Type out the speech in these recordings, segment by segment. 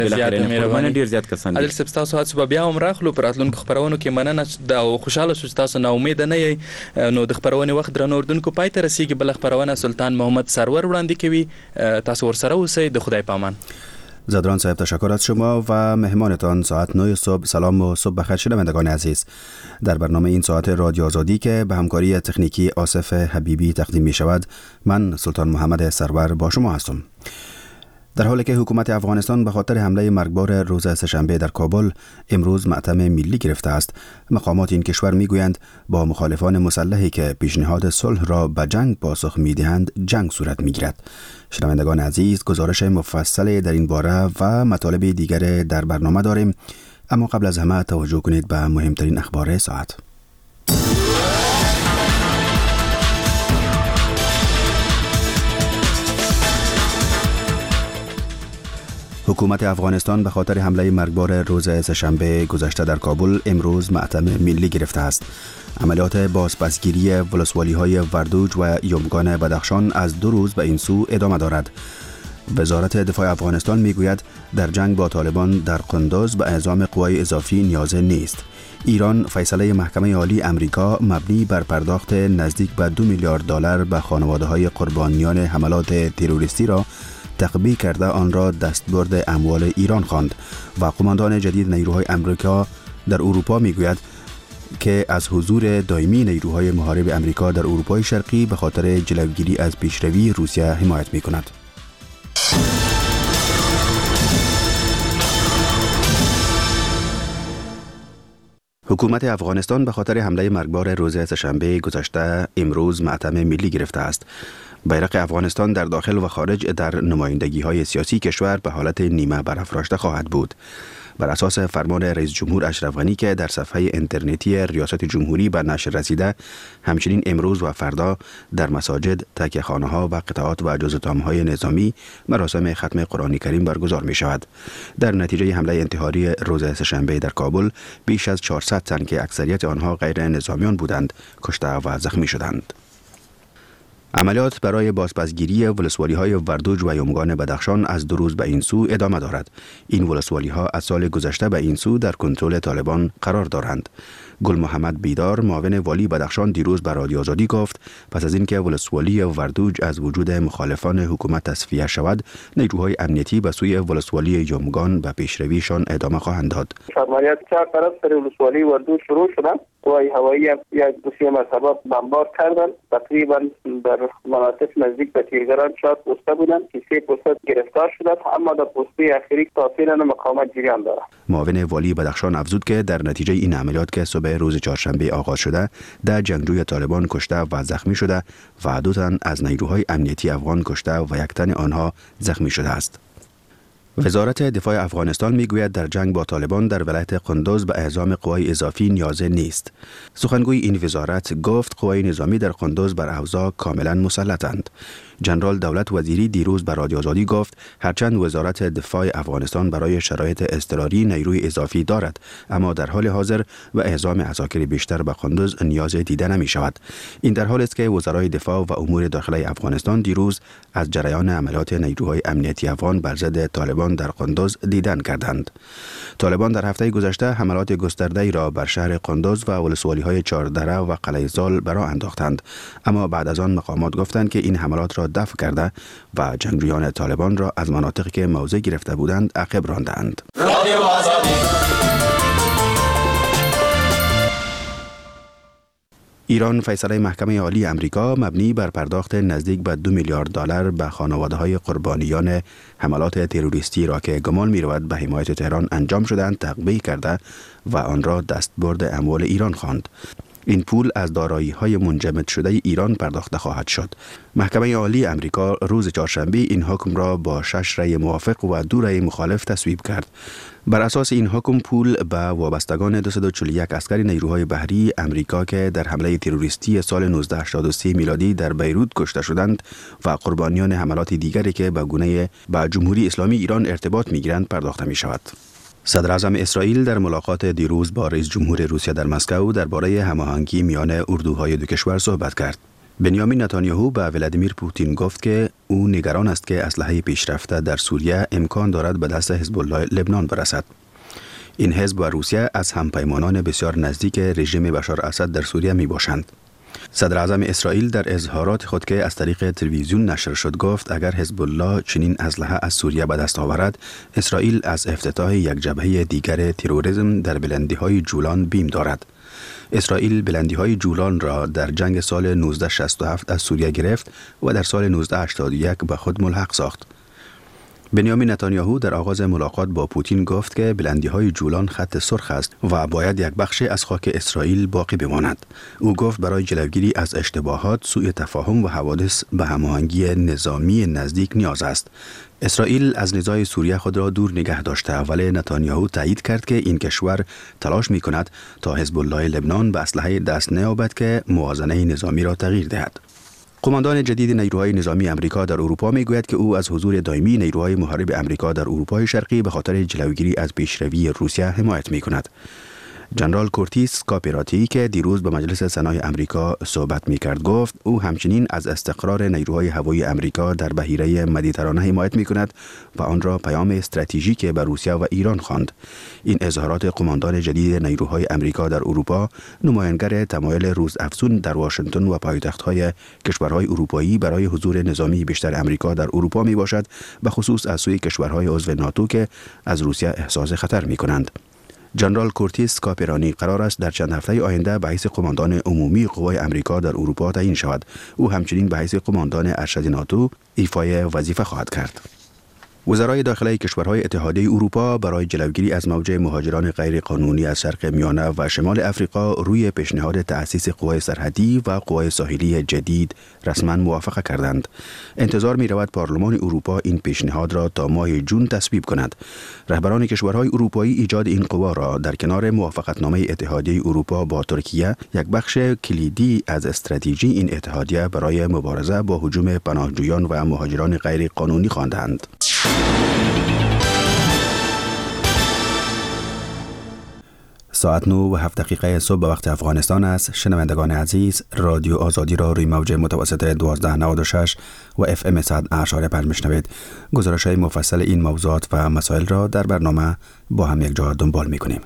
زیات مهرباني ډیر زیات کسان عادل صاحب تاسو هڅه بیا هم راخلو پر راتلونکو خبرونو کې مننه دا خوشاله شو تاسو نه امید نه یې نو د خبرونې وخت درنو اردوونکو پای ته رسیدي بل خبرونه سلطان محمد سرور وړاندې کوي تاسو ورسره اوسئ د خدای پامان. زادران صاحب تشکر از شما و مهمانتان. ساعت 9 صبح سلام و صبح بخیر شنوندگان عزیز. در برنامه این ساعت رادیو آزادی که به همکاری تکنیکی آصف حبیبی تقدیم می شود، من سلطان محمد سرور با شما هستم. در حالی که حکومت افغانستان به خاطر حمله مرگبار روز سه‌شنبه در کابل امروز مأتم ملی گرفته است، مقامات این کشور میگویند با مخالفان مسلحی که پیشنهاد صلح را به جنگ پاسخ میدهند جنگ صورت میگیرد. شنوندگان عزیز، گزارش مفصل در این باره و مطالب دیگر در برنامه داریم، اما قبل از همه توجه کنید به مهمترین اخبار ساعت. حکومت افغانستان به خاطر حمله مرگبار روز سه‌شنبه گذشته در کابل امروز مأتم ملی گرفته است. عملیات بازپسگیری ولسوالی‌های وردوج و یمگان بدخشان از 2 روز به این سو ادامه دارد. وزارت دفاع افغانستان میگوید در جنگ با طالبان در قندوز به اعزام قوای اضافی نیاز نیست. ایران فیصله محکمه عالی امریکا مبنی بر پرداخت نزدیک به $2 میلیارد به خانواده‌های قربانیان حملات تروریستی را تقبیح کرده آن را دستبرد اموال ایران خواند و قماندان جدید نیروهای امریکا در اروپا میگوید که از حضور دائمی نیروهای محارب امریکا در اروپای شرقی به خاطر جلوگیری از پیشروی روسیه حمایت میکند. حکومت افغانستان به خاطر حمله مرگبار روز سه‌شنبه گذشته امروز مأتم ملی گرفته است. بیرق افغانستان در داخل و خارج در نمایندگی‌های سیاسی کشور به حالت نیمه برافراشته خواهد بود. بر اساس فرمان رئیس جمهور اشرف غنی که در صفحه اینترنتی ریاست جمهوری به نشر رسیده، همچنین امروز و فردا در مساجد، تکیه‌خانه‌ها و قطعات و جزء‌تام‌های نظامی مراسم ختم قرآن کریم برگزار می شود. در نتیجه حمله انتحاری روز سه‌شنبه در کابل بیش از 400 تن که اکثریت آنها غیر نظامیان بودند کشته و زخمی شدند. عملیات برای بازپسگیری ولسوالی‌های وردوج و یمگان بدخشان از 2 روز به این سو ادامه دارد. این ولسوالی‌ها از سال گذشته به این سو در کنترل طالبان قرار دارند. گل محمد بیدار، معاون والی بدخشان، دیروز به رادیو آزادی گفت پس از اینکه ولسوالی وردوج از وجود مخالفان حکومت تصفیه شود، نیروهای امنیتی به سوی ولسوالی یمگان به پیشرویشان ادامه خواهند داد. عملیات چهار طرف سر ولسوالی وردوج شروع شدند. قوای هوایی یک دوسیه مرتبه بمبار کردند. تقریبا در مناطق نزدیک به تیرگران 4 پوسته بودند که 3 پوسته گرفتار شدند، اما در پوسته اخیری تاثیر مقاومت جریان دارد. معاون والی بدخشان افزود که در نتیجه این عملیات که صبح روز چهارشنبه آغاز شده، 10 جنگجوی طالبان کشته و زخمی شده و 2 تن از نیروهای امنیتی افغان کشته و 1 تن آنها زخمی شده است. وزارت دفاع افغانستان میگوید در جنگ با طالبان در ولایت قندوز به اعزام قوای اضافی نیاز نیست. سخنگوی این وزارت گفت قوای نظامی در قندوز بر اوضاع کاملا مسلطند. جنرال دولت وزیری دیروز به رادیو آزادی گفت هرچند وزارت دفاع افغانستان برای شرایط اضطراری نیروی اضافی دارد، اما در حال حاضر و اعزام عساکر بیشتر به قندوز نیاز دیده نمی شود. این در حالی است که وزرای دفاع و امور داخلی افغانستان دیروز از جریان عملیات نیروهای امنیتی افغان بر ضد طالبان در قندوز دیدن کردند. طالبان در هفته گذشته حملات گسترده‌ای را بر شهر قندوز و ولسوالی‌های چاردره و قلعه زال برآ انداختند، اما بعد از آن مقامات گفتند که این حملات را دفع کرده و جنگجویان طالبان را از مناطقی که موضع گرفته بودند عقب راندند. ایران فیصله محکمه عالی امریکا مبنی بر پرداخت نزدیک به $2 میلیارد به خانواده‌های قربانیان حملات تروریستی را که گمان می‌رود به حمایت تهران انجام شدند تقبیح کرده و آن را دستبرد اموال ایران خواند. این پول از دارایی‌های منجمد شده ایران پرداخته خواهد شد. محکمه عالی امریکا روز چهارشنبه این حکم را با 6 رأی موافق و 2 رأی مخالف تصویب کرد. بر اساس این حکم پول به وابستگان 241 عسکر نیروهای بحری امریکا که در حمله تروریستی سال 1983 میلادی در بیروت کشته شدند و قربانیان حملات دیگری که به گونه با جمهوری اسلامی ایران ارتباط می‌گیرند پرداخته می‌شود. صدر اعظم اسرائیل در ملاقات دیروز با رئیس جمهور روسیه در مسکو درباره هماهنگی میان اردوهای دو کشور صحبت کرد. بنیامین نتانیاهو به ولادیمیر پوتین گفت که او نگران است که اسلحه پیشرفته در سوریه امکان دارد به دست حزب الله لبنان برسد. این حزب و روسیه از همپیمانان بسیار نزدیک رژیم بشار اسد در سوریه می باشند. صدر اعظم اسرائیل در اظهارات خود که از طریق تلویزیون نشر شد گفت اگر حزب الله چنین اسلحه از سوریه به دست آورد، اسرائیل از افتتاح یک جبهه دیگر تروریسم در بلندی‌های جولان بیم دارد. اسرائیل بلندی‌های جولان را در جنگ سال 1967 از سوریه گرفت و در سال 1981 به خود ملحق ساخت. بنیامین نتانیاهو در آغاز ملاقات با پوتین گفت که بلندی‌های جولان خط سرخ است و باید یک بخش از خاک اسرائیل باقی بماند. او گفت برای جلوگیری از اشتباهات، سوء تفاهم و حوادث به هماهنگی نظامی نزدیک نیاز است. اسرائیل از نزاع سوریه خود را دور نگه داشته، ولی نتانیاهو تایید کرد که این کشور تلاش می‌کند تا حزب الله لبنان به اسلحه دست نیابد که موازنه نظامی را تغییر دهد. قماندان جدید نیروهای نظامی امریکا در اروپا میگوید که او از حضور دائمی نیروهای محارب امریکا در اروپای شرقی به خاطر جلوگیری از پیشروی روسیه حمایت میکند. جنرال کورتیس کاپراتی که دیروز به مجلس سنای امریکا صحبت میکرد گفت او همچنین از استقرار نیروهای هوایی امریکا در بحیره مدیترانه حمایت میکند و آن را پیام استراتژیک به روسیه و ایران خواند. این اظهارات قماندان جدید نیروهای امریکا در اروپا نمایانگر تمایل روزافزون در واشنگتن و پایتخت‌های کشورهای اروپایی برای حضور نظامی بیشتر امریکا در اروپا میباشد، به خصوص از سوی کشورهای عضو ناتو که از روسیه احساس خطر میکنند. جنرال کورتیس کاپرانی قرار است در چند هفته آینده به حیث قماندان عمومی قوای امریکا در اروپا تعیین شود. او همچنین به حیث قماندان ارشد ناتو ایفای وظیفه خواهد کرد. وزرای داخلی کشورهای اتحادیه اروپا برای جلوگیری از موج مهاجران غیرقانونی از شرق میانه و شمال افریقا روی پیشنهاد تأسیس قوای سرحدی و قوای ساحلی جدید رسما موافقه کردند. انتظار می رود پارلمان اروپا این پیشنهاد را تا ماه جون تصویب کند. رهبران کشورهای اروپایی ایجاد این قوا را در کنار موافقتنامه اتحادیه اروپا با ترکیه یک بخش کلیدی از استراتژی این اتحادیه برای مبارزه با هجوم پناهجویان و مهاجران غیرقانونی خواندند. ساعت 9:07 صبح به وقت افغانستان است. شنوندگان عزیز، رادیو آزادی را روی موج متوسط 1296 و FM 100.5 میشنوید. گزارش‌های مفصل این موضوعات و مسائل را در برنامه با هم یک جا دنبال می‌کنیم.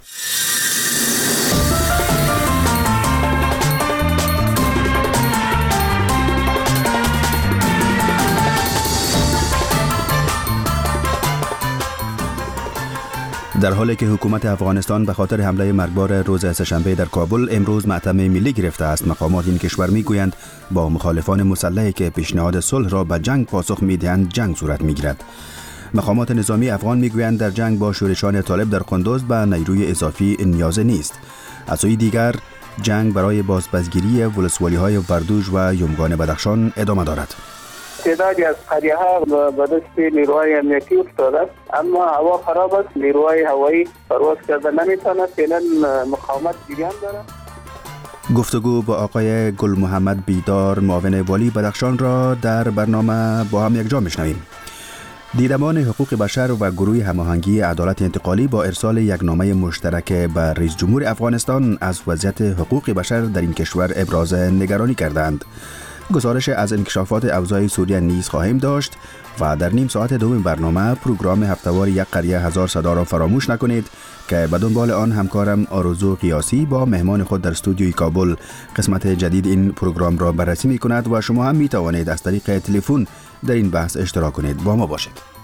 در حالی که حکومت افغانستان به خاطر حمله مرگبار روز سه‌شنبه در کابل امروز ماتم ملی گرفته است، مقامات این کشور میگویند با مخالفان مسلحی که پیشنهاد صلح را به جنگ پاسخ میدهند جنگ صورت میگیرد. مقامات نظامی افغان میگویند در جنگ با شورشان طالب در قندوز به نیروی اضافی نیاز نیست. از سوی دیگر جنگ برای بازپسگیری ولسوالی‌های وردوج و یمگان بدخشان ادامه دارد. تعدادی از قریه ها به دست نیروهای امنیتی افتاده است، اما هوا خراب است، نیروهای هوایی پرواز کرده نمیتواند، فعلا مقاومت جریان دارد. گفتگو با آقای گل محمد بیدار معاون والی بدخشان را در برنامه با هم یک جا میشنویم. دیدمان حقوق بشر و گروه هماهنگی عدالت انتقالی با ارسال یک نامه مشترک به رئیس جمهور افغانستان از وضعیت حقوق بشر در این کشور ابراز نگرانی کردند. گزارش از انکشافات اوضاع سوریه نیز خواهیم داشت و در نیم ساعت دوم برنامه پروگرام هفته‌وار یک قریه هزار صدا را فراموش نکنید که به دنبال آن همکارم آرزو قیاسی با مهمان خود در استودیوی کابل قسمت جدید این پروگرام را بررسی می کند و شما هم می توانید از طریق تلفن در این بحث اشتراک کنید. با ما باشید.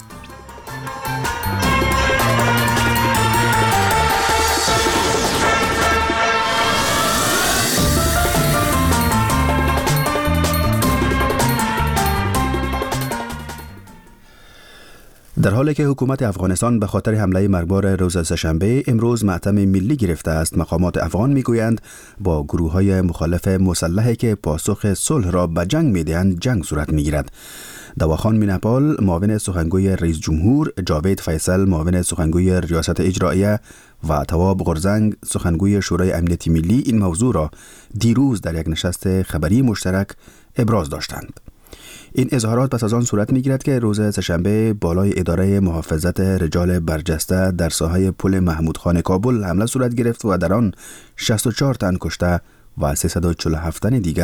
در حالی که حکومت افغانستان به خاطر حمله مرگبار روز سه‌شنبه امروز ماتم ملی گرفته است، مقامات افغان میگویند با گروه‌های مخالف مسلحی که پاسخ صلح را به جنگ میدهند جنگ صورت میگیرد. دواخان مینپال معاون سخنگوی رئیس جمهور، جاوید فیصل معاون سخنگوی ریاست اجراییه و تواب غرزنگ سخنگوی شورای امنیتی ملی این موضوع را دیروز در یک نشست خبری مشترک ابراز داشتند. این اظهارات پس از آن صورت می‌گیرد که روز سه‌شنبه بالای اداره محافظت رجال برجسته در ساحه پل محمود خان کابل حمله صورت گرفت و در آن 64 تن کشته و 347 تن دیگر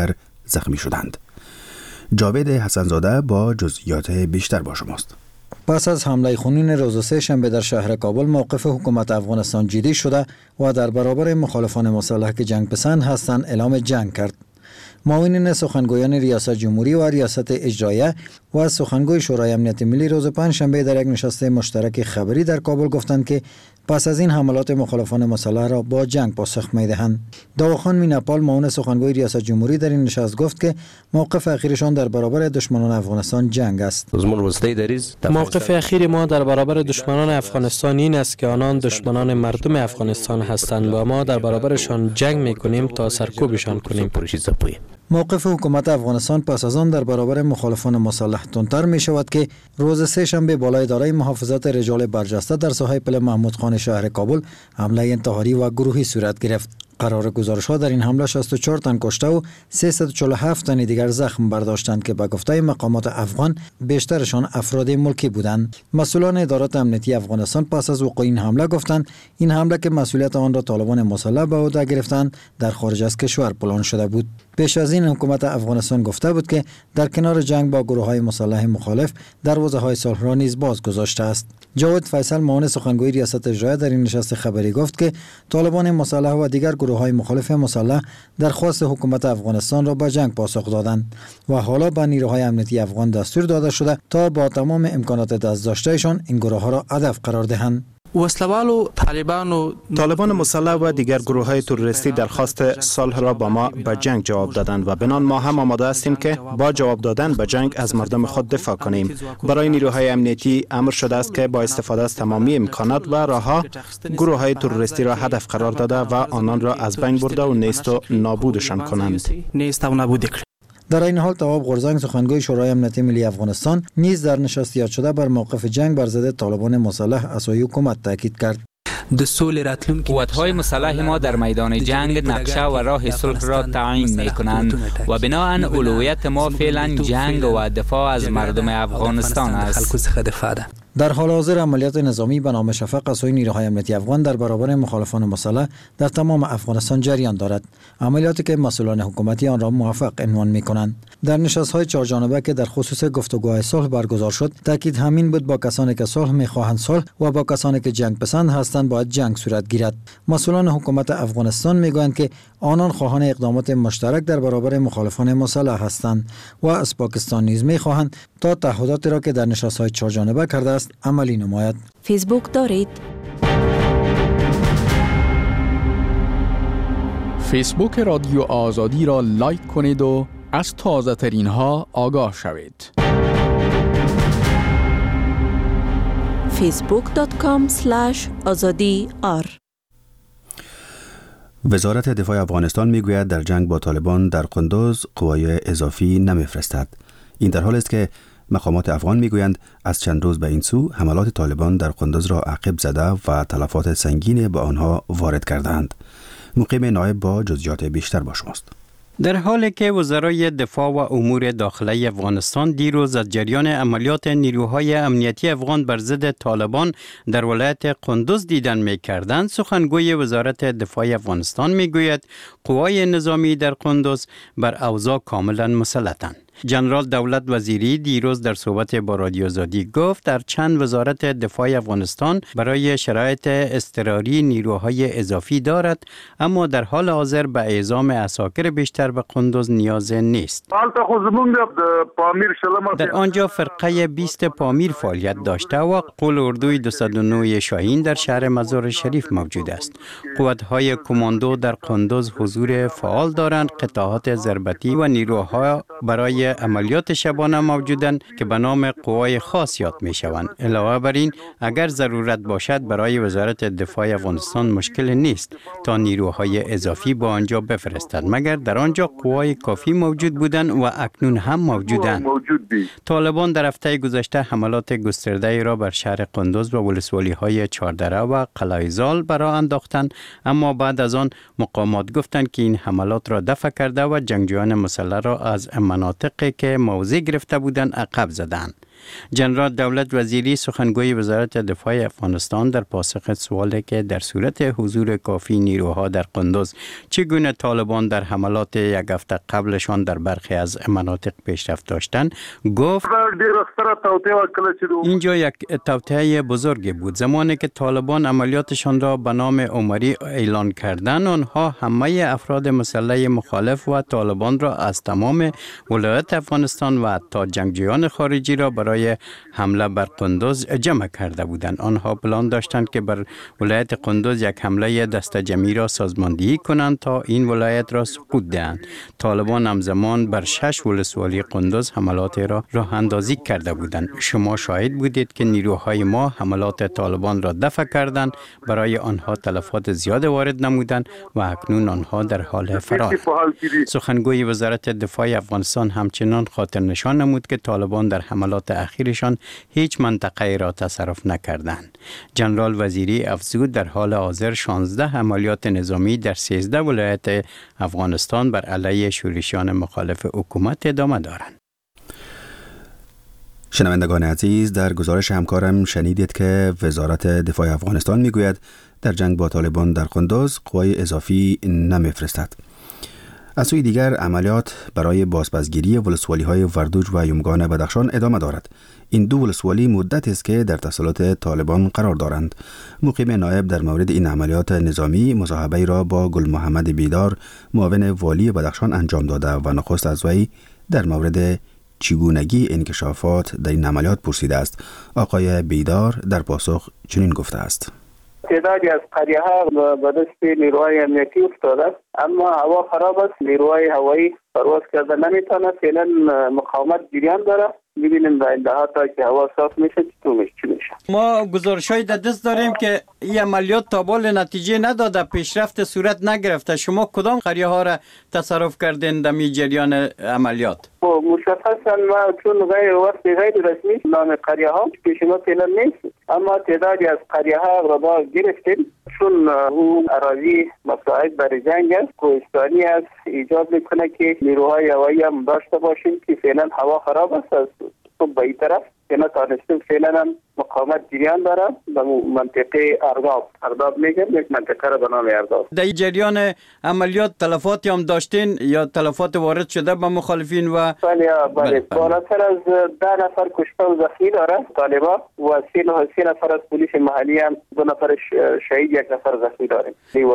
زخمی شدند. جاوید حسنزاده با جزئیات بیشتر با شماست. پس از حمله خونین روز سه‌شنبه در شهر کابل موقف حکومت افغانستان جدی شده و در برابر مخالفان مسلح که جنگ پسند هستند اعلام جنگ کرد. معاونین سخنگویان ریاست جمهوری و ریاست اجراییه و سخنگوی شورای امنیت ملی روز پنجشنبه در یک نشست مشترک خبری در کابل گفتند که پس از این حملات مخالفان مسلح را با جنگ پاسخ می‌دهند. داوخان میناپال معاون سخنگوی ریاست جمهوری در این نشست گفت که موقف اخیرشان در برابر دشمنان افغانستان جنگ است. موقف اخیر ما در برابر دشمنان افغانستان این است که آنان دشمنان مردم افغانستان هستند و ما در برابرشان جنگ می‌کنیم تا سرکوبشان کنیم. موقف حکومت افغانستان پس از آن در برابر مخالفان مسلح تندتر می شود که روز سه‌شنبه بالای اداره محافظت رجال برجسته در ساحه پل محمود خان شهر کابل حمله انتحاری و گروهی صورت گرفت. قرار گزارش‌ها در این حمله 64 تن کشته و 347 تن دیگر زخم برداشتند که به گفته مقامات افغان بیشترشان افراد ملکی بودند. مسئولان ادارات امنیتی افغانستان پس از وقوع این حمله گفتند این حمله که مسئولیت آن را طالبان مسلح به عهده گرفتند در خارج از کشور پلان شده بود. پیش از این حکومت افغانستان گفته بود که در کنار جنگ با گروه‌های مسلح مخالف دروازه‌های صلح را نیز باز گذاشته است. جاوید فیصل معاون سخنگوی ریاست اجراییه در این نشست خبری گفت که طالبان مسلح و دیگر گروه‌های مخالف مسلح درخواست حکومت افغانستان را به جنگ پاسخ دادند و حالا به نیروهای امنیتی افغان دستور داده شده تا با تمام امکانات دست داشتهشان این گروه‌ها را هدف قرار دهند. طالبان مسلح و دیگر گروه‌های تروریستی درخواست صلح را با ما به جنگ جواب دادند و بنان ما هم آماده هستیم که با جواب دادن به جنگ از مردم خود دفاع کنیم. برای نیروهای امنیتی امر شده است که با استفاده از تمامی امکانات و راه‌ها گروه‌های تروریستی را هدف قرار داده و آنان را از بین برده و نیست و نابودشان کنند. در این حال تواب قرزنگ سخنگوی شورای امنیت ملی افغانستان نیز در نشست یاد شده بر موقف جنگ بر ضد طالبان مسلح اساسی حکومت تاکید کرد. قوت‌های مسلح ما در میدان جنگ نقشه و راه صلح را تعیین می‌کنند و بناهن اولویت ما فعلا جنگ و دفاع از مردم افغانستان است. در حال حاضر عملیات نظامی به نام شفق از سوی نیروهای امنیتی افغان در برابر مخالفان مسلح در تمام افغانستان جریان دارد. عملیاتی که مسئولان حکومتی آن را موفق عنوان می‌کنند. در نشست‌های چهارجانبه که در خصوص گفتگوهای صلح برگزار شد، تاکید همین بود با کسانی که صلح می‌خواهند صلح و با کسانی که جنگ پسند هستند باید جنگ صورت گیرد. مسئولان حکومت افغانستان می‌گویند که آنان خواهان اقدامات مشترک در برابر مخالفان مسلح هستند و از پاکستان نیز می‌خواهند تا تعهداتی را که در نشست‌های چهارجانبه کرده است عملی نماید. فیسبوک دارید؟ فیسبوک رادیو آزادی را لایک کنید و از تازه ترین ها آگاه شوید. facebook.com/azadi_r وزارت دفاع افغانستان میگوید در جنگ با طالبان در قندوز قوای اضافی نمیفرستد. این در حالی است که مقامات افغان میگویند از چند روز به این سو حملات طالبان در قندوز را عقب زده و تلفات سنگین به آنها وارد کردند. مقیم نایب با جزئیات بیشتر با شماست. در حالی که وزرای دفاع و امور داخلی افغانستان دیروز از جریان عملیات نیروهای امنیتی افغان بر ضد طالبان در ولایت قندوز دیدن می‌کردند، سخنگوی وزارت دفاع افغانستان می‌گوید قوای نظامی در قندوز بر اوضاع کاملا مسلطند. جنرال دولت وزیری دیروز در صحبت با رادیو آزادی گفت در چند وزارت دفاع افغانستان برای شرایط اضطراری نیروهای اضافی دارد، اما در حال حاضر به اعزام عساکر بیشتر به قندوز نیاز نیست. در آنجا فرقه 20 پامیر فعالیت داشته و قول اردوی 209 شاهین در شهر مزار شریف موجود است. قوت‌های کماندو در قندوز حضور فعال دارند. قطعات ضربتی و نیروها برای عملیات شبانه موجودند که به نام قوای خاص یاد می شوند. علاوه بر این اگر ضرورت باشد برای وزارت دفاع افغانستان مشکل نیست تا نیروهای اضافی با آنجا بفرستد، مگر در آنجا قوای کافی موجود بودند و اکنون هم موجودند. طالبان در هفته گذشته حملات گسترده را بر شهر قندوز و ولسوالی‌های چهاردره و قلعه‌زال برآ انداختند، اما بعد از آن مقامات گفتند که این حملات را دفع کرده و جنگجویان مسلح را از مناطق که موضع گرفته بودند عقب زدند. جنرال دولت وزیری سخنگوی وزارت دفاع افغانستان در پاسخ سوالی که در صورت حضور کافی نیروها در قندوز چگونه طالبان در حملات یک هفته قبلشان در برخی از مناطق پیشرفت داشتند گفت اینجا یک توطئه بزرگی بود. زمانی که طالبان عملیاتشان را به نام عمری اعلان کردند، آنها همه افراد مسلح مخالف و طالبان را از تمام ولایت افغانستان و حتی جنگجویان خارجی را برای حمله بر قندوز جمع کرده بودند. آنها پلان داشتند که بر ولایت قندوز یک حمله دسته جمعی را سازماندهی کنند تا این ولایت را سقوط دهند. طالبان همزمان بر 6 ولسوالی قندوز حملات را راه اندازی کرده بودند. شما شاهد بودید که نیروهای ما حملات طالبان را دفع کردند، برای آنها تلفات زیاد وارد نمودند و اکنون آنها در حال فرار. سخنگوی وزارت دفاع افغانستان همچنان خاطر نشان نمود که طالبان در حملات اخیرشان هیچ منطقه را تصرف نکردند. جنرال وزیری افزود در حال حاضر 16 عملیات نظامی در 13 ولایت افغانستان بر علیه شورشیان مخالف حکومت ادامه دارند. شنوندگان عزیز، در گزارش همکارم شنیدید که وزارت دفاع افغانستان میگوید در جنگ با طالبان در قندوز قوای اضافی نمیفرستد. از سوی دیگر عملیات برای بازپسگیری ولسوالی‌های وردوج و یمگان بدخشان ادامه دارد. این دو ولسوالی مدت است که در تسلط طالبان قرار دارند. مقیم نایب در مورد این عملیات نظامی مصاحبه‌ای را با گل محمد بیدار معاون والی بدخشان انجام داده و نخست از وی در مورد چگونگی انکشافات در این عملیات پرسیده است. آقای بیدار در پاسخ چنین گفته است: تعدادی از قریه ها به دست نیروهای امنیتی افتاده، اما هوا خراب است، نیروهای هوایی پرواز کرده نمیتونه، فعلا مقاومت جریان داره. ببینیم در آینده تا که هوا صاف میشه چی میشه. ما گزارش‌های در دست داریم که این عملیات تا بال نتیجه نداده، پیشرفت صورت نگرفته. شما کدام قریه ها را تصرف کردین در می جریان عملیات؟ مشخصا ما چون غیر رسمی نام قریه ها پیش ما فعلا نیست، اما تعدادی از قریه ها را با گرفتیم چون اون اراضی مساعد برای جنگ است، کوهستانی است، ایجاد میکنه که نیروهای هوایی هم داشته باشیم که فعلا هوا خراب است. از صبح به این طرف که نتانستیم فعلا هم مقاومت جریان داره به منطقه ارداب میگم، یک منطقه را به نام ارداب. در جریان عملیات تلفاتی هم داشتین یا تلفات وارد شده به مخالفین؟ و بله بالاتر از 10 نفر کشته و زخمی داره طالبان و 3 نفر از پلیس محلی هم 2 نفر شهید 1 نفر زخمی داریم.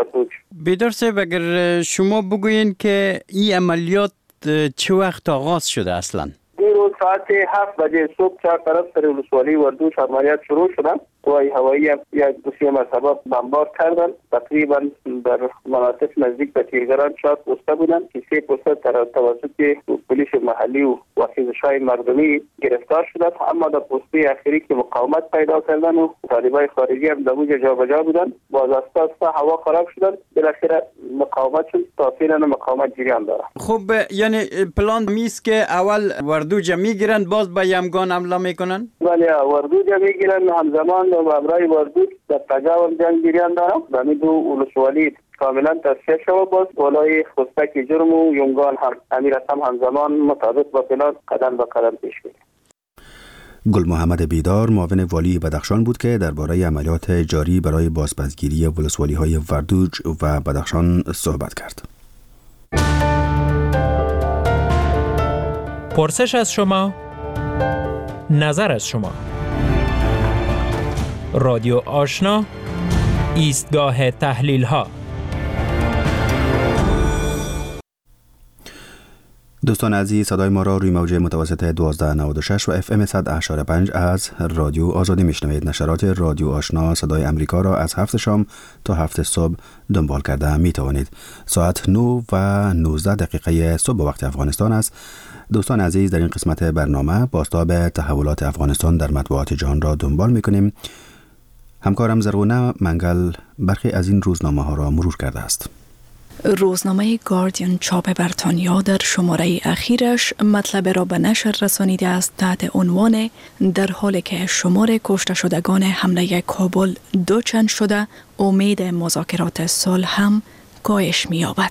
بیدار صاحب، اگر شما بگوین که این عملیات چه وقت آغاز شده اصلا؟ دیروز ساعت 7 بجه صبح 4 طرف سر ولسوالی وردوج عملیات شروع شدن. قوای هوایی یک دوسیه مرتبه بمبار کردن. تقریبا در مناطق نزدیک به تیرگران 4 پوسته بودن که 3 پوسته توسط پلیس محلی و خیزش‌های مردمی گرفتار شدند، اما در پوسته اخیری که مقاومت پیدا کردن و طالبای خارجی هم در اونجا جابجا بودن، باز اساسا هوا خراب شدن، بالاخره مقاومت شد. تا فعلا مقاومت جریان داره. خب یعنی پلان میست که اول وردوج میگیرن باز به یمگان حمله میکنن؟ بله، وردوج میگیرن، همزمان با برای وردوج در تجاوز جنگ جریان داره. همین دو ولسوالی کاملا تصفیه شد. باز بالای خستک جرم و یمگان هم امیرت هم همزمان مطابق با پلان قدم به قدم پیش میره. گل محمد بیدار معاون والی بدخشان بود که درباره عملیات جاری برای بازپسگیری ولسوالی‌های وردوج و بدخشان صحبت کرد. پرسش از شما، نظر از شما. رادیو آشنا، ایستگاه تحلیل ها. دوستان عزیز، صدای ما را روی موج متوسط 1296 و FM 100.5 از رادیو آزادی میشنوید. نشرات رادیو آشنا صدای امریکا را از 7 شام تا 7 صبح دنبال کرده می توانید. ساعت 9 و 19 دقیقه صبح وقت افغانستان است. دوستان عزیز، در این قسمت برنامه بازتاب تحولات افغانستان در مطبوعات جهان را دنبال میکنیم. همکارم زرغونه منگل برخی از این روزنامه ها را مرور کرده است. روزنامه گاردین چاپ بریتانیا در شماره اخیرش مطلب را به نشر رسانیده است تحت عنوان در حالی که شمار کشته شدگان حمله کابل 2 چند شده، امید مذاکرات صلح هم کاهش می‌یابد.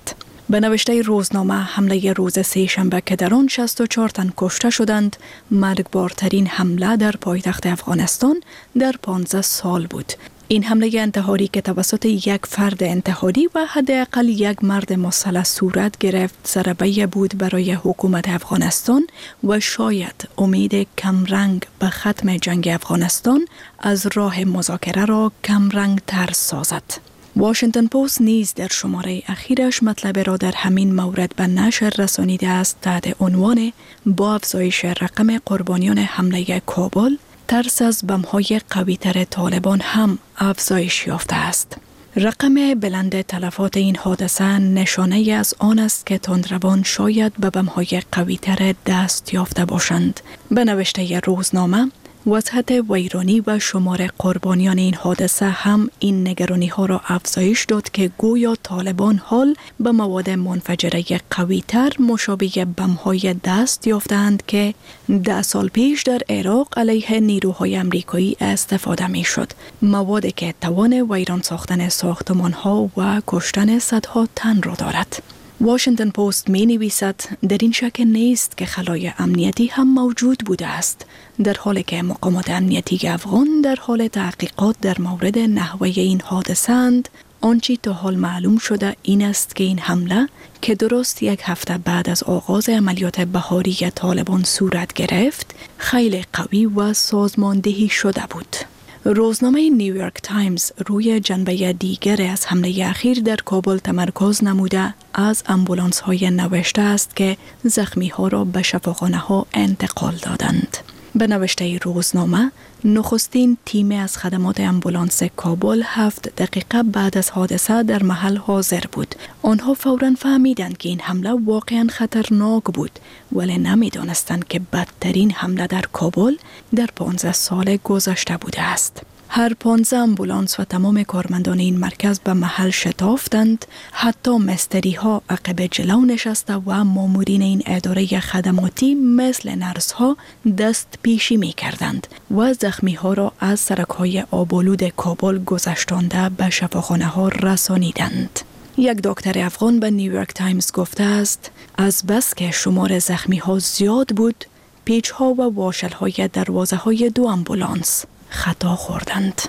به نوشته روزنامه حمله روز سه شنبه که در آن 64 تن کشته شدند مرگبارترین حمله در پایتخت افغانستان در 15 سال بود. این حمله انتحاری که توسط یک فرد انتحاری و حداقل یک مرد مسلح صورت گرفت ضربه بود برای حکومت افغانستان و شاید امید کمرنگ به ختم جنگ افغانستان از راه مذاکره را کمرنگ تر سازد. واشنگتن پست نیز در شماره اخیرش مطلب را در همین مورد به نشر رسانیده است تحت عنوان با افزایش رقم قربانیان حمله کابل ترس از بم‌های قوی‌تر طالبان هم افزایش یافته است. رقم بلند تلفات این حادثه نشانه از آن است که تندروان شاید به بم‌های قوی‌تر دست یافته باشند. به نوشته روزنامه وضعیت ویرانی و شمار قربانیان این حادثه هم این نگرانی ها را افزایش داد که گویا طالبان حال به مواد منفجره قوی تر مشابه بم‌های دست یافتند که 10 سال پیش در عراق علیه نیروهای امریکایی استفاده می شد. موادی که توان ویران ساختن ساختمان ها و کشتن صدها تن را دارد. واشنگتن پست می نویسد در این شک نیست که خلای امنیتی هم موجود بوده است، در حالی که مقامات امنیتی افغان در حال تحقیقات در مورد نحوه این حادثه اند. آنچه تا حال معلوم شده این است که این حمله که درست یک هفته بعد از آغاز عملیات بهاری طالبان صورت گرفت خیلی قوی و سازماندهی شده بود. روزنامه نیویورک تایمز روی جنبه دیگر از حمله اخیر در کابل تمرکز نموده از امبولانس های نوشته است که زخمی ها را به شفاخانه ها انتقال دادند. به نوشته روزنامه نخستین تیم از خدمات امبولانس کابل 7 دقیقه بعد از حادثه در محل حاضر بود. آنها فوراً فهمیدند که این حمله واقعاً خطرناک بود ولی نمی‌دانستند که بدترین حمله در کابل در 15 سال گذشته بوده است. هر 15 امبولانس و تمام کارمندان این مرکز به محل شتافتند. حتی مستری ها عقب جلو نشسته و مامورین این اداره خدماتی مثل نرس ها دست پیشی می کردند و زخمی ها را از سرک های آبالود کابل گذشتانده به شفاخانه ها رسانیدند. یک دکتر افغان به نیویورک تایمز گفته است از بس که شمار زخمی ها زیاد بود پیچ ها و واشل های دروازه های 2 امبولانس خطا خوردند.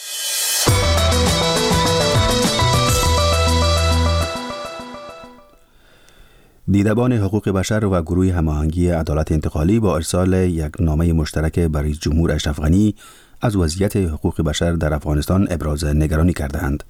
دیدبان حقوق بشر و گروه هماهنگی عدالت انتقالی با ارسال یک نامه مشترک به رئیس جمهور اشرف غنی از وضعیت حقوق بشر در افغانستان ابراز نگرانی کردند.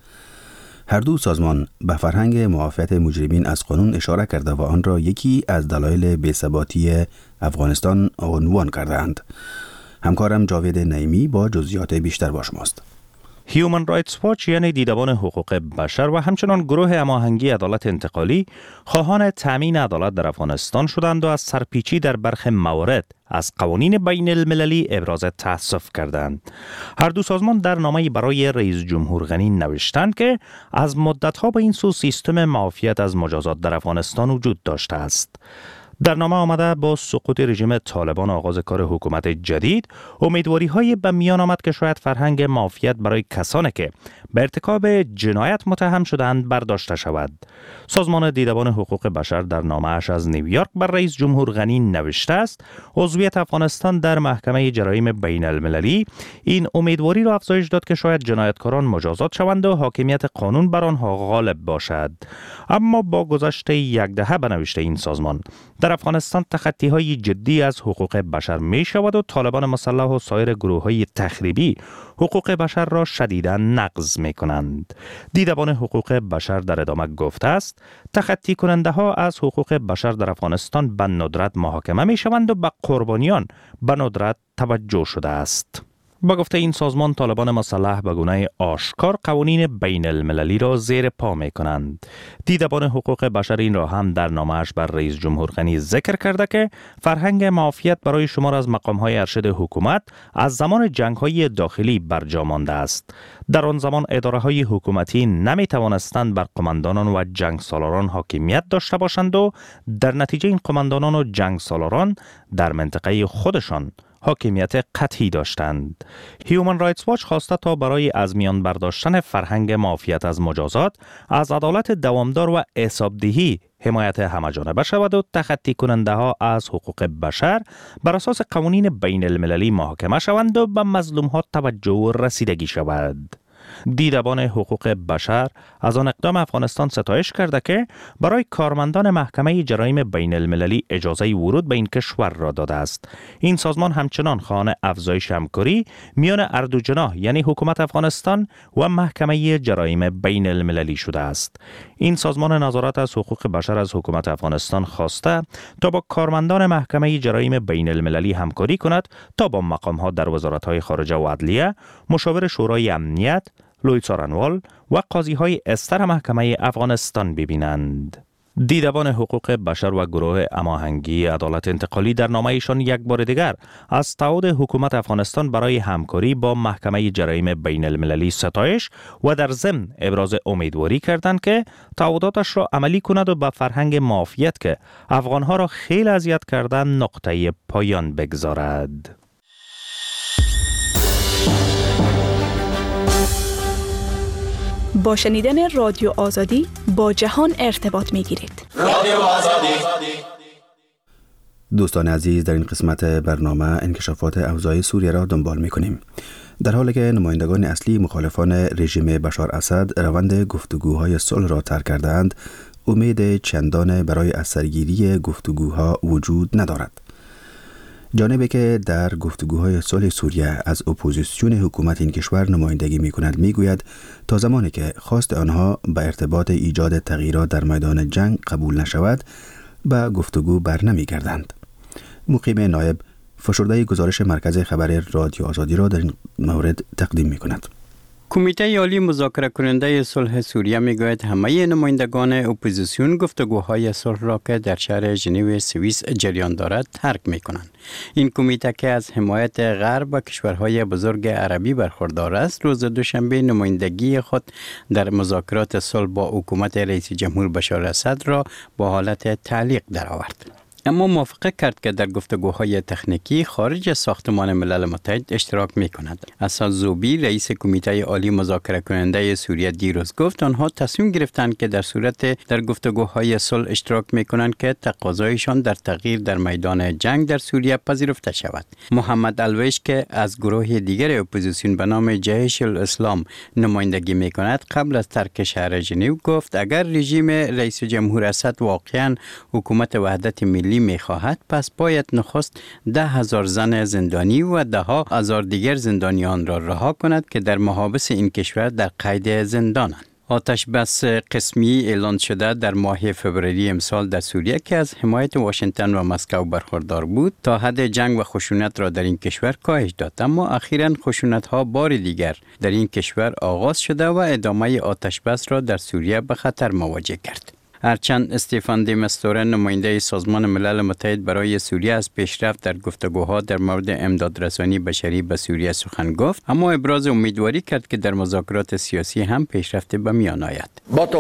هر دو سازمان به فرهنگ معافیت مجرمین از قانون اشاره کرده و آن را یکی از دلایل بی‌ثباتی افغانستان عنوان کردند. همکارم جاوید نعیمی با جزئیات بیشتر با شماست. هیومن رایتس واچ یعنی دیدبان حقوق بشر و همچنان گروه هماهنگی عدالت انتقالی خواهان تامین عدالت در افغانستان شدند و از سرپیچی در برخی موارد از قوانین بین المللی ابراز تأسف کردند. هر دو سازمان در نامه‌ای برای رئیس جمهور غنی نوشتند که از مدت‌ها به این سو سیستم معافیت از مجازات در افغانستان وجود داشته است. در نامه آمده با سقوط رژیم طالبان آغاز کار حکومت جدید امیدواری های به میان آمد که شاید فرهنگ معافیت برای کسانی که به ارتکاب جنایت متهم شدند برداشته شود. سازمان دیدبان حقوق بشر در نامه‌اش از نیویورک بر رئیس جمهور غنی نوشته است عضویت افغانستان در محکمه جرایم بین المللی این امیدواری را افزایش داد که شاید جنایتکاران مجازات شوند و حاکمیت قانون بر آنها غالب باشد. اما با گذشت یک دهه به نوشته این سازمان در افغانستان تخطی‌های جدی از حقوق بشر می شود و طالبان مسلح و سایر گروه‌های تخریبی حقوق بشر را شدیداً نقض می کنند. دیدبان حقوق بشر در ادامه گفته است تخطی کننده ها از حقوق بشر در افغانستان به ندرت محاکمه می شوند و به قربانیان به ندرت توجه شده است. با گفته این سازمان طالبان مسلح به گونه آشکار قوانین بین المللی را زیر پا می کنند. دیدبان حقوق بشر این را هم در نامه‌اش بر رئیس جمهور غنی ذکر کرده که فرهنگ معافیت برای شمار از مقام‌های ارشد حکومت از زمان جنگ‌های داخلی برجا مانده است. در آن زمان اداره‌های حکومتی نمی توانستند بر قماندانان و جنگسالاران حاکمیت داشته باشند و در نتیجه این قماندانان و جنگسالاران در منطقه خودشان حاکمیت قطعی داشتند. هیومن رایتس واچ خواسته تا برای از میان برداشتن فرهنگ معافیت از مجازات، از عدالت دوامدار و حسابدهی حمایت همه‌جانبه شود و تخطی کننده ها از حقوق بشر بر اساس قوانین بین المللی محاکمه شوند و به مظلوم ها توجه و رسیدگی شود. دیدبان حقوق بشر از آن اقدام افغانستان ستایش کرده که برای کارمندان محکمه جرایم بین المللی اجازه ورود به این کشور را داده است. این سازمان همچنان خواهان افزایش همکاری میان هر دو جناح یعنی حکومت افغانستان و محکمه جرایم بین المللی شده است. این سازمان نظارت از حقوق بشر از حکومت افغانستان خواسته تا با کارمندان محکمه جرایم بین المللی همکاری کند تا با مقام‌ها در وزارت‌های خارجه و عدلیه، مشاور شورای امنیت، لوی څارنوال و قاضی‌های استر محکمه افغانستان ببینند. دیدبان حقوق بشر و گروه هماهنگی عدالت انتقالی در نامه‌ایشان یک بار دیگر از تعهد حکومت افغانستان برای همکاری با محکمه جرایم بین المللی ستایش و در ضمن ابراز امیدواری کردند که تعهداتش را عملی کند و به فرهنگ معافیت که افغانها را خیلی اذیت کردن نقطه پایان بگذارد. با شنیدن رادیو آزادی با جهان ارتباط می گیرید. رادیو آزادی. دوستان عزیز، در این قسمت برنامه انکشافات اوضاع سوریه را دنبال می کنیم. در حالی که نمایندگان اصلی مخالفان رژیم بشار اسد روند گفتگوهای صلح را ترک کردند، امید چندان برای اثرگیری گفتگوها وجود ندارد. جانبی که در گفتگوهای صلح سوریه از اپوزیسیون حکومت این کشور نمایندگی می کند می گوید تا زمانی که خواست آنها به ارتباط ایجاد تغییرات در میدان جنگ قبول نشود به گفتگو بر نمی گردند. مقیم نایب فشرده گزارش مرکز خبر رادیو آزادی را در این مورد تقدیم می کند. کمیته عالی مذاکره کننده صلح سوریه میگوید همه نمایندگان اپوزیسیون گفتگوهای صلح را که در شهر ژنو سوئیس جریان دارد ترک میکنند. این کمیته که از حمایت غرب و کشورهای بزرگ عربی برخوردار است، روز دوشنبه نمایندگی خود در مذاکرات صلح با حکومت رئیس جمهور بشار اسد را با حالت تعلیق درآورد. اما موافقه کرد که در گفتگوهای تکنیکی خارج از ساختمان ملل متحد اشتراک می کند. اسد زوبی رئیس کمیته عالی مذاکره کننده سوریه دیروز گفت آنها تصمیم گرفتند که در صورت در گفتگوهای صلح اشتراک می کنند که تقاضایشان در تغییر در میدان جنگ در سوریه پذیرفته شود. محمد الویش که از گروه دیگر اپوزیسیون به نام جیش الاسلام نمایندگی می کند قبل از ترک شهر ژنو گفت اگر رژیم رئیس جمهور اسد واقعا حکومت وحدت ملی می خواهد پس باید نخست 10,000 زن زندانی و 10,000 دیگر زندانیان را رها کند که در محابس این کشور در قید زندانند. آتش بس قسمی اعلان شده در ماه فوریه امسال در سوریه که از حمایت واشنگتن و مسکو برخوردار بود تا حد جنگ و خشونت را در این کشور کاهش داد، اما اخیراً خشونت ها بار دیگر در این کشور آغاز شده و ادامه آتش بس را در سوریه به خطر مواجه کرد. هرچند استیفان دی مستوره نماینده سازمان ملل متحد برای سوریه از پیشرفت در گفتگوها در مورد امدادرسانی بشری به سوریه سخن گفت، اما ابراز امیدواری کرد که در مذاکرات سیاسی هم پیشرفت به میان آید.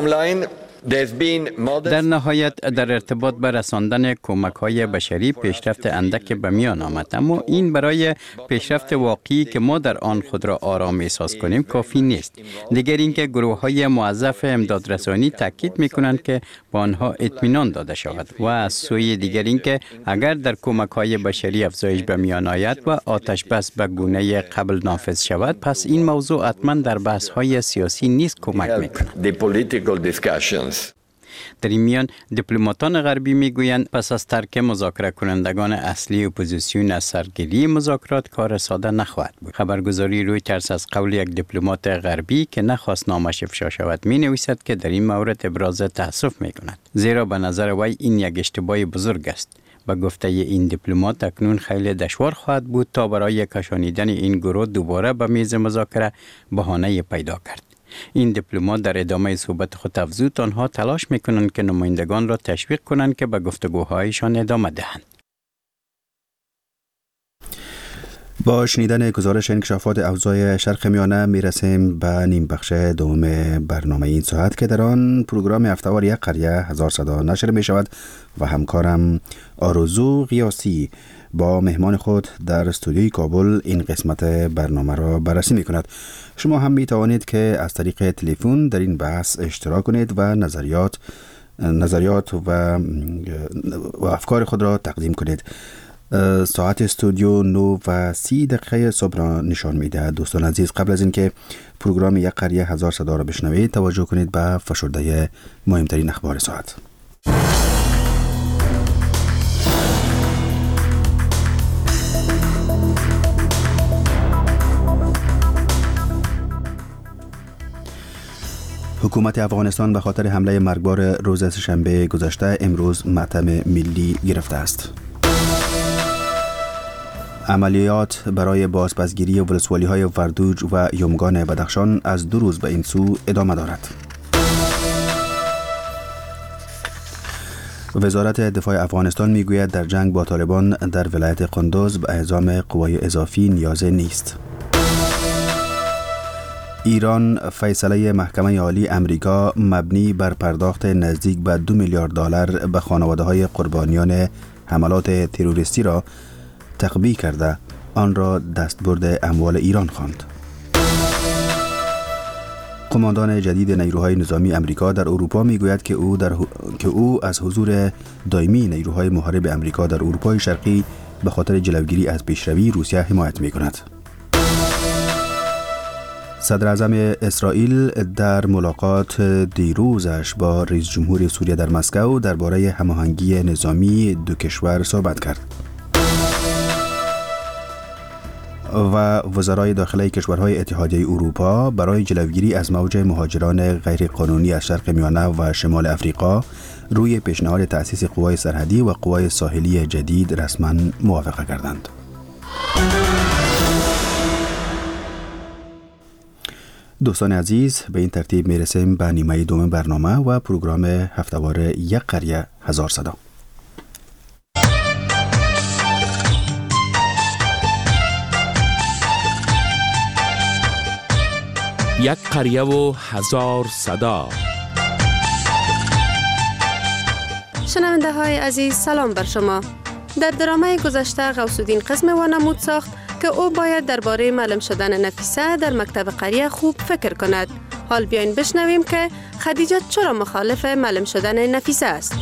در نهایت در ارتباط به رساندن کمک‌های بشری پیشرفت اندک به میان آمد، اما این برای پیشرفت واقعی که ما در آن خود را آرام احساس کنیم کافی نیست. دیگر اینکه گروه‌های موظف امدادرسانی تاکید می‌کنند که به آنها اطمینان داده شود و از سوی دیگر اینکه اگر در کمک‌های بشری افزایش به میان آید و آتش بس به گونه قبل نافذ شود، پس این موضوع حتما در بحث‌های سیاسی نیز کمک می‌کند. در این میان دیپلماتان غربی میگویند پس از ترک مذاکره کنندگان اصلی اپوزیسیون از سرگیری مذاکرات کار ساده نخواهد بود. خبرگزاری رویترز از قول یک دیپلمات غربی که نخواست نامش افشا شود می نویسد که در این مورد ابراز تأسف می کند، زیرا به نظر وی این یک اشتباه بزرگ است. با گفته این دیپلمات اکنون خیلی دشوار خواهد بود تا برای کشانیدن این گروه دوباره به میز مذاکره بهانه پیدا کرد. این دیپلمات در ادامه صحبت خود افزود آنها تلاش میکنند که نمایندگان را تشویق کنند که به گفتگوهایشان ادامه دهند. با شنیدن گزارش انکشافات اوضاع شرق میانه میرسیم به نیم بخش دوم برنامه این ساعت که در آن پروگرام هفته‌وار یک قریه هزار صدا نشر می شود و همکارم آرزو قیاسی با مهمان خود در استودیوی کابل این قسمت برنامه را بررسی می کند. شما هم می توانید که از طریق تلفن در این بحث اشتراک کنید و نظریات و افکار خود را تقدیم کنید. ساعت استودیو 9:30 صبح را نشان میده. دوستان عزیز، قبل از اینکه پروگرام یک قریه هزار صدا را بشنوید توجه کنید به فشرده مهمترین اخبار ساعت. حکومت افغانستان به خاطر حمله مرگبار روز سه‌شنبه گذشته امروز ماتم ملی گرفته است. عملیات برای بازپسگیری ولسوالی‌های وردوج و یمگان بدخشان از 2 روز به این سو ادامه دارد. وزارت دفاع افغانستان میگوید در جنگ با طالبان در ولایت قندوز به اعزام قوای اضافی نیاز نیست. ایران فیصله محکمه عالی امریکا مبنی بر پرداخت نزدیک به $2 میلیارد به خانواده‌های قربانیان حملات تروریستی را تقبیح کرده آن را دستبرد اموال ایران خواند. قماندان جدید نیروهای نظامی امریکا در اروپا میگوید که او از حضور دائمی نیروهای محارب امریکا در اروپای شرقی به خاطر جلوگیری از پیشروی روسیه حمایت میکند. صدر اعظم اسرائیل در ملاقات دیروزش با رئیس جمهور سوریه در مسکو درباره هماهنگی نظامی دو کشور صحبت کرد. و وزرای داخلی کشورهای اتحادیه اروپا برای جلوگیری از موج مهاجران غیرقانونی از شرق میانه و شمال افریقا روی پیشنهاد تأسیس قوای سرحدی و قوای ساحلی جدید رسما موافقه کردند. دوستان عزیز، به این ترتیب میرسیم به نیمه دوم برنامه و پروگرام هفته‌وار یک قریه هزار صدا. یک قریه و هزار صدا. شنونده های عزیز، سلام بر شما. در درامه گذشته غوث‌الدین قسم وانمود ساخت که او باید درباره معلم شدن نفیسه در مکتب قریه خوب فکر کند. حال بیاین بشنویم که خدیجه چرا مخالف معلم شدن نفیسه است.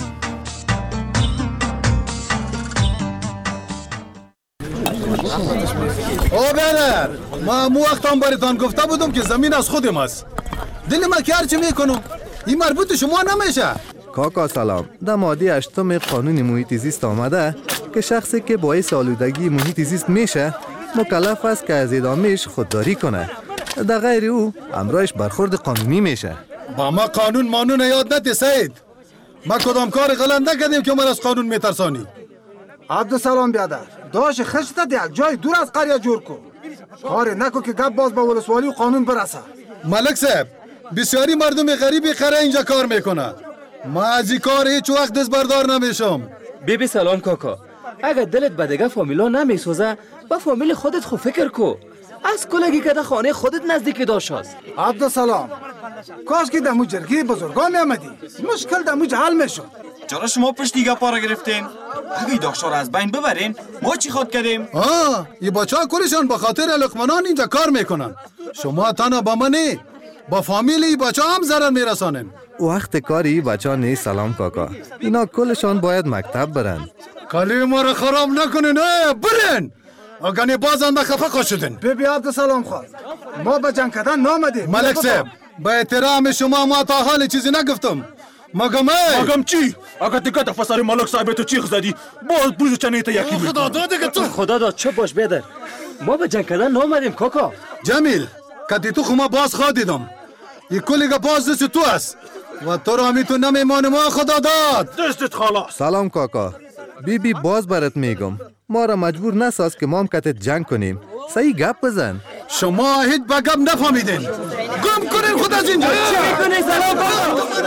او برادر، ما وقتام براتان گفته بودم که زمین از خودم است. دل ما که هرچی میکنم این مربوط شما نمیشه. کاکا سلام. در ماده 8 قانون محیط زیست آمده که شخصی که باعث آلودگی محیط زیست میشه مکلف است که از ادامهش خودداری کنه. در غیر او امرایش برخورد قانونی میشه. با ما قانون مانون یاد نده سید. ما کدام کار غلط نکردیم که ما از قانون میترسانی. عبدالسلام بیادر، داش خشت یک جای دور از قریه جور کن. کار نکو که گپ باز با ولسوالی و قانون برسه. ملک صاحب، بسیاری مردم غریبی قریه اینجا کار میکنه. ما از این کار هیچ وقت دست بردار نمیشم. بیبی سلام کاکا. اگر دلت به دیگه فامیلا نمیسوزه با فامیل خودت خو فکر کو. از کلگی که در خانه خودت نزدیک داشت است. عبدالسلام، کاش که دمو جرگی بزرگان میامدی مشکل دمو حل میشد. چرا شما پشت گپا را گرفتین؟ اگه داشت را از بین ببرین ما چی خود کردیم؟ این بچه‌ها کلشان به خاطر لقمانان اینجا کار میکنن. شما تنها با منی با فامیل این بچه‌ها هم ضرر میرسانن. وقت کاری بچه‌ها نیست سلام کاکا. اینا کلشان باید مکتب برن. کلی ما را خراب نکنین. برن. اگه بازم به خفه شدن. ببی عبدالسلام خواهد ما به جنگ کردن نامدیم. ملک صاحب، با احترام شما ما تا حال چیزی نگفتم. مگم چی؟ اگر دیگه تفسیر ملک صاحب تو چیخ زدی باز بوزو چنه تا یکی خدا داد دیگه تو. خدا داد چه باش بیادر. ما به جنگ کردن نامدیم کاکا. جمیل، کدی تو خما باز خواه دیدم. این کلیگا باز دست تو است و تو را همی تو نمیمانه ما خدا داد. دستت خلاص. سلام کاکا. بیبی باز برات میگم ما را مجبور نساز که ما هم کتت جنگ کنیم. صحیح گپ بزن. شما هیچ با گپ نفهمیدین. گم کنین خود از اینجا. چی کنین سلام کاکا.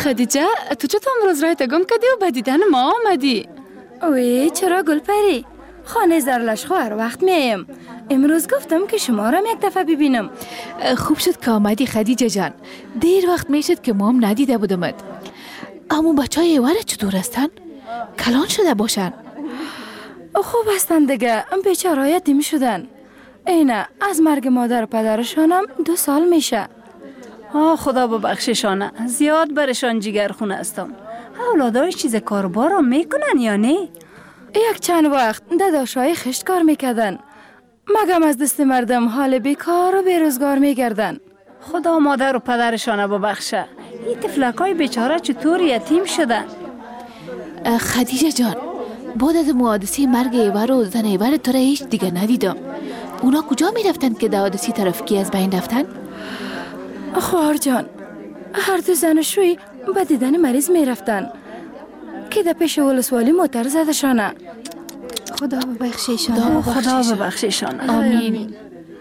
خدیجه تو چطور امروز رایت گم کردی و به دیدن ما آمدی؟ اوی چرا گلپری؟ خانه زرلش هر وقت میایم. امروز گفتم که شما را یک دفعه ببینم. خوب شد که آمدی خدیجه جان. دیر وقت میشد که ما هم ندیده بودمت. اما بچهای ایواره چطور هستن؟ کلان شده باشن؟ خوب هستن دیگه. بیچاره یتیم شدن. اینه از مرگ مادر و پدرشانم 2 سال میشه. خدا ببخششانه. زیاد برشان جگرخون هستم. اولاداش چیز کاربار رو میکنن یا نه؟ یک چند وقت داداشای خشت کار میکردن. مگم از دست مردم حال بیکار و بیروزگار میگردن. خدا مادر و پدرشان ببخشه. این طفلکای بیچاره چطور یتیم شدن؟ خدیجه جان، بعد از حادثه مرگ ایور و زن ایور تو را هیچ دیگه ندیدم. اونا کجا میرفتن که در حادثه ترافیکی از بین رفتن؟ خواهر جان، هر 2 زنشوی به دیدن مریض میرفتن که در پیش ولسوالی موتر زدشانه. خدا ببخشیشانه. خدا ببخشیشانه. آمین.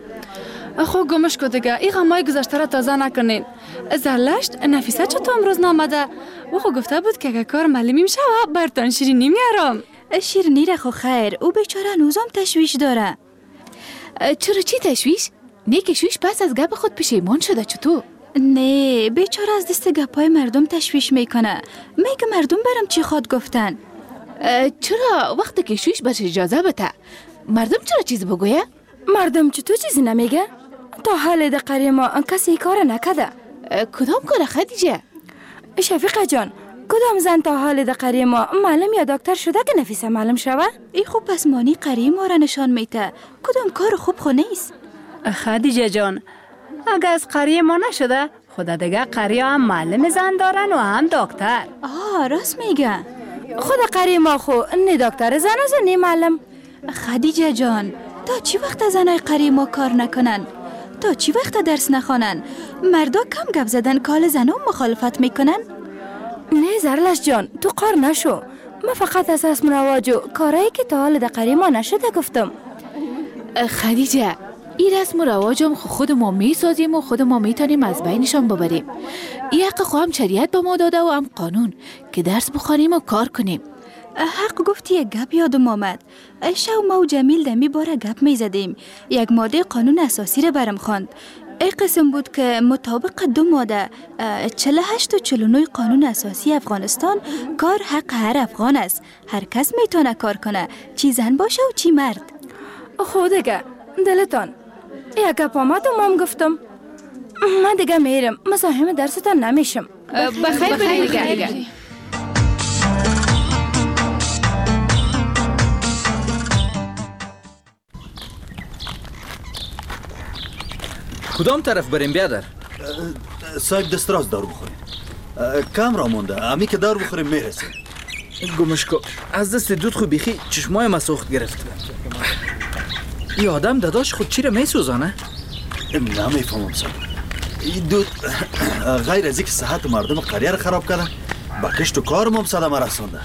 خب گمش کو دیگه. این غمای گذشته را تازه نکنین. زرلشت نفیسه چطور امروز نامده؟ و خب گفته بود که اگه کار معلومی میشه برتان شیرینی میارم. شیرینی را خو خیر. او بیچاره نوزم تشویش داره. چرا چی تشویش؟ نیکشویش پس از گپ خود پشیمان شده چطور؟ نه، بیچاره از دست گپای مردم تشویش میکنه. میگه مردم برم چی خود گفتن. چرا وقتی که شویش بهش اجازه بده مردم چرا چیز بگویه؟ مردم چطور چیزی نمیگه؟ تا حال در قریه ما کسی کار نکده. کدام کار خدیجه؟ شفیقه جان، کدام زن تا حال در قریه ما معلم یا دکتر شده که نفیسه معلم شوه؟ ای خوب پس مانی قریه ما را نشان میته. کدام کار خوب خو نیست. خدیجه جان، اگه از قریه ما نشده خدا دیگه قریه هم معلم زن دارن و هم دکتر. راست میگه. خود قریه ما خو نه دکتر زن است نه معلم. خدیجه جان، تا چی وقت زنای قریه ما کار نکنن؟ تا چی وقت درس نخوانن؟ مردا کم گپ زدن کال زنو مخالفت میکنن؟ نه زرلش جان، تو قار نشو. من فقط اساس رواج و کارایی که تا حال در قریه ما نشده گفتم. خدیجه، این رسم و رواجم خود ما میسازیم و خود ما میتونیم از بینشان ببریم. این حق خواهم شریعت به ما داده و هم قانون که درس بخوانیم و کار کنیم. حق گفتی یک گپ یادم آمد. شو ما و جمیل دمی باره گپ میزدیم. یک ماده قانون اساسی را برم خواند. ای قسم بود که مطابق 2 ماده 48 و 49 قانون اساسی افغانستان کار حق هر افغان است. هر کس میتونه کار کنه، چی زن باشه و چی مرد. خودگه دلتان یک گپ آمد و مام گفتم من دیگه میرم، مزاحم درستان نمیشم. بخیر دیگه. کدام طرف بریم بیادر؟ صاحب دستراز دارو بخوریم. کم را مونده، امی که دارو بخوریم میرسیم. گمشکو از دست دود خو بیخی چشمای ما سوخت گرفت. این آدم داداش خود چی را میسوزانه؟ نمیفهمم صاحب. این دود غیر از اینکه صحت مردم قریه را خراب کرده، با کشت و کارم هم صدمه رسانده.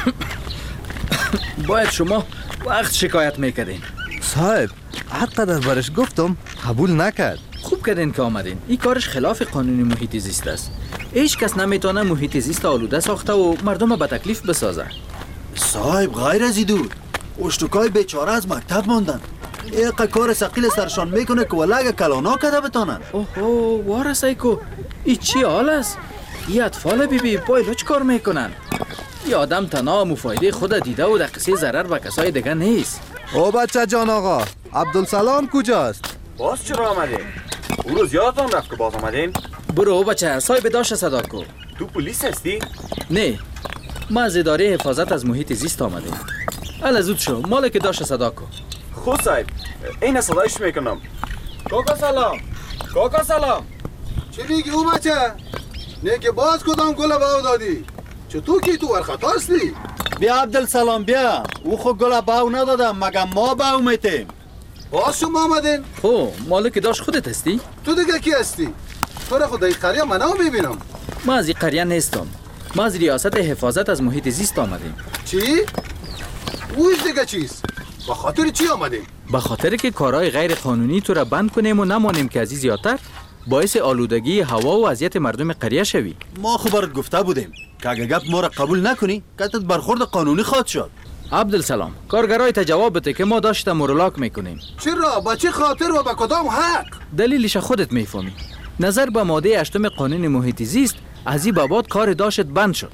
باید شما وقت شکایت میکردین. صاحب هر قدر برش گفتم قبول نکرد. خوب کردین که آمدین. این کارش خلاف قانون محیط زیست است. هیچ کس نمیتونه محیط زیست آلوده ساخته و مردم به تکلیف بسازه. صاحب غیر از این دود اشتکای بیچاره از مکتب ماندن. یک کار ثقیل سرشان میکنه که ولگ کلانا کده بتانن. اوه وارسای کو این چی حال است؟ این اطفال بی پای چه کار میکنن؟ این آدم تنها مفایده خود دیده و در قصه ضرر به کسای دیگه نیست. او بچه جان آقا، عبدالسلام کجاست؟ باز چرا آمدین؟ اون روز یادتان رفت که باز آمدین؟ برو بچه صاحب داشت صدا کو. تو پلیس هستی؟ نه، ما از اداره حفاظت از محیط زیست آمدیم. الا زود شو، مالک داشت صدا کو. خود صاحب، این صدایش میکنم. کاکا سلام. چی میگی او بچه؟ نه که باز کدام گل باو دادی؟ چطور که تو ورخطا هستی؟ بیا عبدالسلام بیا. او خود گل باو ندادم مگه ما باو میتیم. باز شما آمدین؟ مالک داشت خودت هستی؟ تو دیگه کی هستی؟ تو را خود این قریه منو ببینم. ما از این قریه نیستم. ما از ریاست حفاظت از محیط زیست آمدیم. چی؟ اوش دیگه چیست؟ با خاطر چی آمدیم؟ به خاطر که کارهای غیر قانونی تو را بند کنیم و نمانیم که از این زیادتر باعث آلودگی هوا و اذیت مردم قریه شوی. ما خو برات گفته بودیم که اگه گپ ما را قبول نکنی کتت برخورد قانونی خواهد شد. عبدالسلام، کارگرای تا جواب بده که ما داشتم مورولاک میکنیم. چرا؟ با چه خاطر و با کدام حق؟ دلیلش خودت میفهمی. نظر به ماده 8 قانون محیط زیست از این بابات کار داشت بند شد.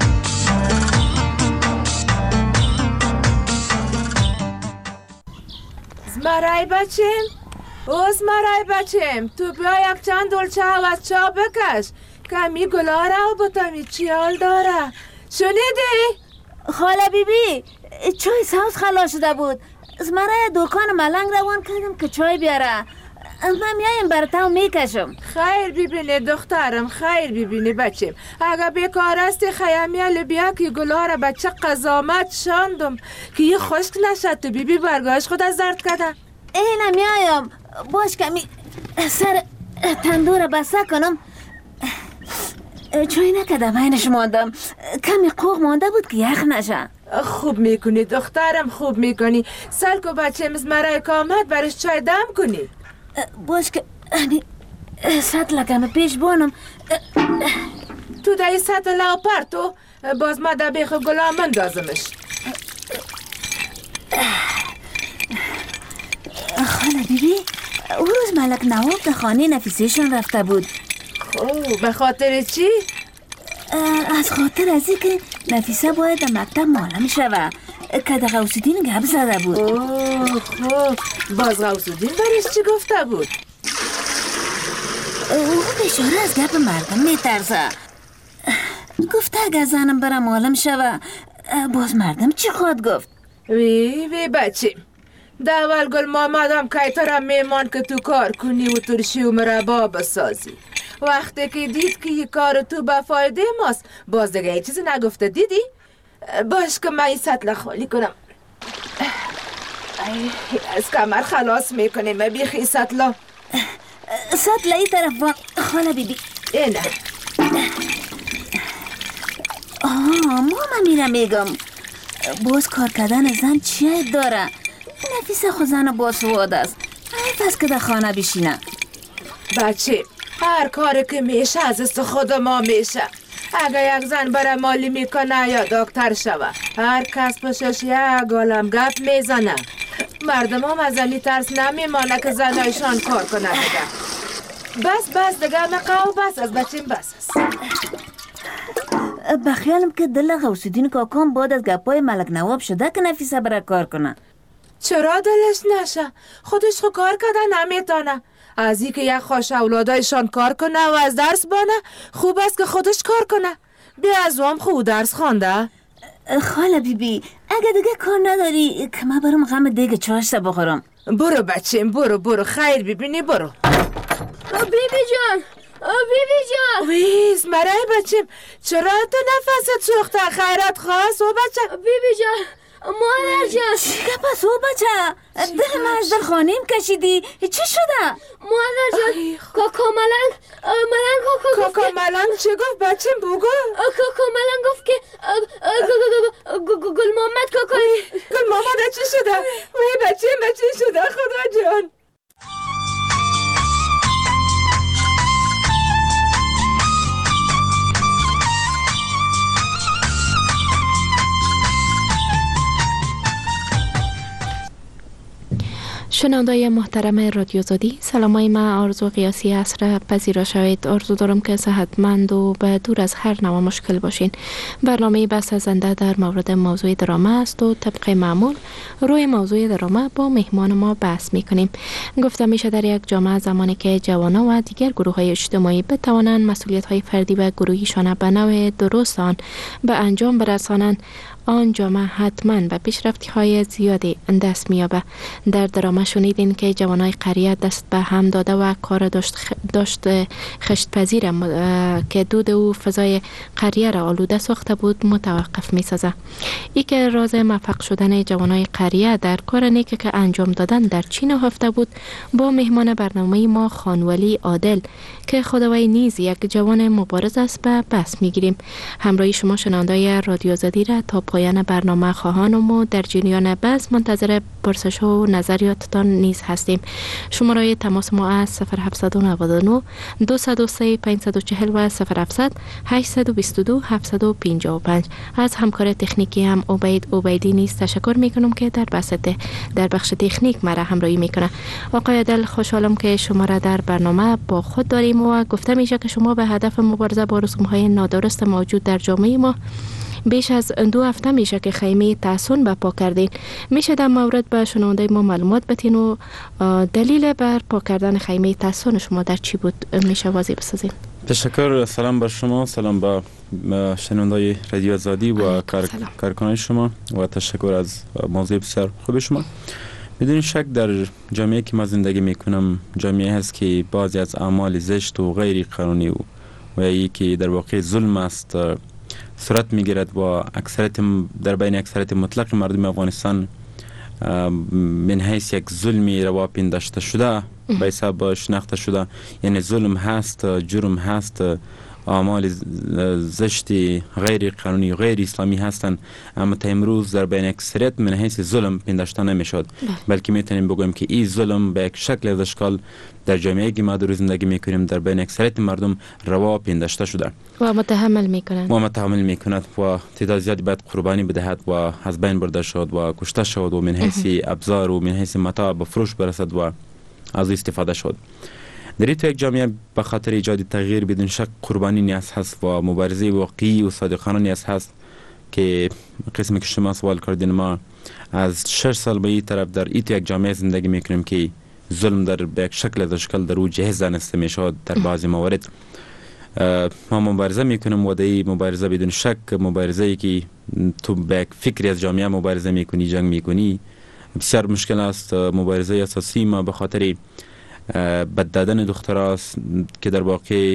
زمرای بچیم، زمرای بچیم، تو بیا یک چند دلچه از چا بکش. کمی گلا را و بطمی چیال داره. شنیدی؟ خاله بیبی، چای ساوس خلاص شده بود. زمرای دکان ملنگ روان کردم که چای بیاره. من میایم براتو میکشم. خیر ببینی دخترم، خیر ببینی بچیم. اگه بیکار استی خیامیال بیا که گلا را بچه قضامت شاندم که یه خشک نشد. تو بیبی برگاهش خود از زرد کده. اینم میایم. باش کمی سر تندور بسته کنم. چای نکده بینش ماندم. کمی قوق مانده بود که یخ نشه. خوب میکنی دخترم، خوب میکنی. سر کو بچه مزمرای کامت برش چای دم کنی. باش که سطل کم پیش بانم. تو دایی سطل لاپر تو باز ما دا بیخ گلا من دازمش. خاله بیبی، او روز ملک نواب به خانه نفیسهشان رفته بود. خوب، به خاطر چی؟ از خاطر ازی که نفیسه باید در مکتب معلم شوه که در غوثالدین گپ زده بود. خوب، باز غوثالدین برش چی گفته بود؟ او بشاره از گپ مردم میترسه. گفته اگر زنم برم معلم شوه باز مردم چی خواهد گفت؟ وی بچیم، داول گل مامدم که ترم میمان که تو کار کنی و ترشی و مربا بسازی. وقتی که دید که یه کار تو به فایده ماست باز دیگه یه چیزی نگفته. دیدی؟ باش که من این سطل خالی کنم. از کمر خلاص میکنیم بیخی سطلا. سطل ای طرف با خاله بیبی. اینه ماما میرم میگم باز کار کردن زن چیه داره؟ نفیسه خود زن باسواد است. حیف است که در خانه بشینه. بچه هر کاری که میشه از است خود ما میشه. اگه یک زن برای مالی میکنه یا دکتر شوه هر کس پشش یک عالم گپ میزنه. مردم هم از این ترس نمیمانه که زنایشان کار کنه دیگه. بس دیگه مقاو بس از بچیم بس است. بخیالم که دل غوثالدین کاکام بعد از گپای ملک نواب شده که نفیسه برای کار کنه. چرا دلش نشه؟ خودش خو کار کرده نمیتونه. از این که یک خوش اولادایشان کار کنه و از درس بانه خوب است که خودش کار کنه. بیا از هم خود درس خوانده. خاله بیبی اگه دیگه کار نداری که من برم غم دیگه چاشته بخورم. برو بچیم برو خیر ببینی برو. بیبی جان ویز مرای بچیم چرا تو نفست سوخته؟ خیرت خواست و بچه. بیبی جان مادر جان چی پس او بچه؟ دل من از دل خانیم کشیدی. چی شده؟ مادر جان کاکا ملنگ چی گفت بچیم بگو؟ کاکا ملنگ گفت که گل محمد گل محمد چی شده؟ وی بچیم چی شده خدا جان؟ شنوندای محترم رادیو آزادی، سلامای من آرزو قیاسی عصر پذیرا شوید. آرزو دارم که صحتمند و به دور از هر نوع مشکل باشین. برنامه بحث زنده در مورد موضوع درامه است و طبق معمول روی موضوع درامه با مهمان ما بحث میکنیم. گفته میشه در یک جامعه زمانی که جوانان و دیگر گروه های اجتماعی بتوانند مسئولیت های فردی و گروهیشان به نوع درست آن به انجام برسانند، آن جامعه حتما به پیشرفتی های زیادی دست میابه. در درامه شنیدین که جوانای قریه دست به هم داده و کار داشت خشت پذیر که دود و فضای قریه را آلوده ساخته بود متوقف می سازه. ای که راز موفق شدن جوانای قریه در کار نیکی که انجام دادن در چی نهفته بود با مهمان برنامه ما خانولی عادل که خداوی نیز یک جوان مبارز است به بحث می گیریم. همراه شما شنوندای رادیو آزادی را تا پایان برنامه خواهانم و در جریان بحث منتظر پرسش و نظریاتتان نیز هستیم. شماره تماس ما از 0799 203 540 و 0700 822 755. از همکار تکنیکی هم عبیدی نیز تشکر میکنم که در بخش تکنیک مرا همراهی میکنه. آقای عدل، خوشحالم که شما را در برنامه با خود داریم و گفته میشه که شما به هدف مبارزه با رسوم‌های نادرست موجود در جامعه ما بیش از 2 هفته میشه که خیمه تحصن برپا کردین. میشه در مورد به شنونده ما معلومات بدین و دلیل برپا کردن خیمه تحصن شما در چی بود؟ میشه واضح بسازین؟ تشکر. سلام بر شما، سلام با شنوندای رادیو آزادی و کارکنان شما و تشکر از موضوع بسیار خوب شما. بدون شک در جامعه که ما زندگی میکنم جامعه هست که بعضی از اعمال زشت و غیر قانونی و یکی در واقع ظلم است صورت میگیرد و اکثریت در بین اکثریت مطلق مردم افغانستان من حیث یک ظلمی روا پنداشته شده به حساب شناخته شده. یعنی ظلم هست، جرم هست، اعمال زشتی غیر قانونی و غیر اسلامی هستند، اما تا امروز در بین اکثریت من حیث ظلم پنداشته نمیشد، بلکه میتونیم بگوییم که این ظلم به یک شکل از اشکال در جامعه که ما در زندگی میکنیم در بین اکثریت مردم روا پنداشته شده و متحمل میکند و تعداد زیادی باید قربانی بدهد و از بین برده شد و کشته شد و من حیث ابزار و من حیث متاع به فروش برسد و از استفاده شد. در تو یک جامعه به خاطر ایجاد تغییر بدون شک قربانی نیاز هست و مبارزه واقعی و صادقانه نیاز هست که قسمی که شما سوال کردین ما از 6 سال به این طرف در تو یک جامعه زندگی میکنیم که ظلم در به یک شکل از اشکال در او جهز دانسته میشود. در بعضی موارد ما مبارزه میکنیم و در این مبارزه بدون شک مبارزه ای که تو به یک فکری از جامعه مبارزه میکنی، جنگ میکنی، بسیار مشکل است. مبارزه اساسی ما به خاطر بد دادن دختراست که در واقع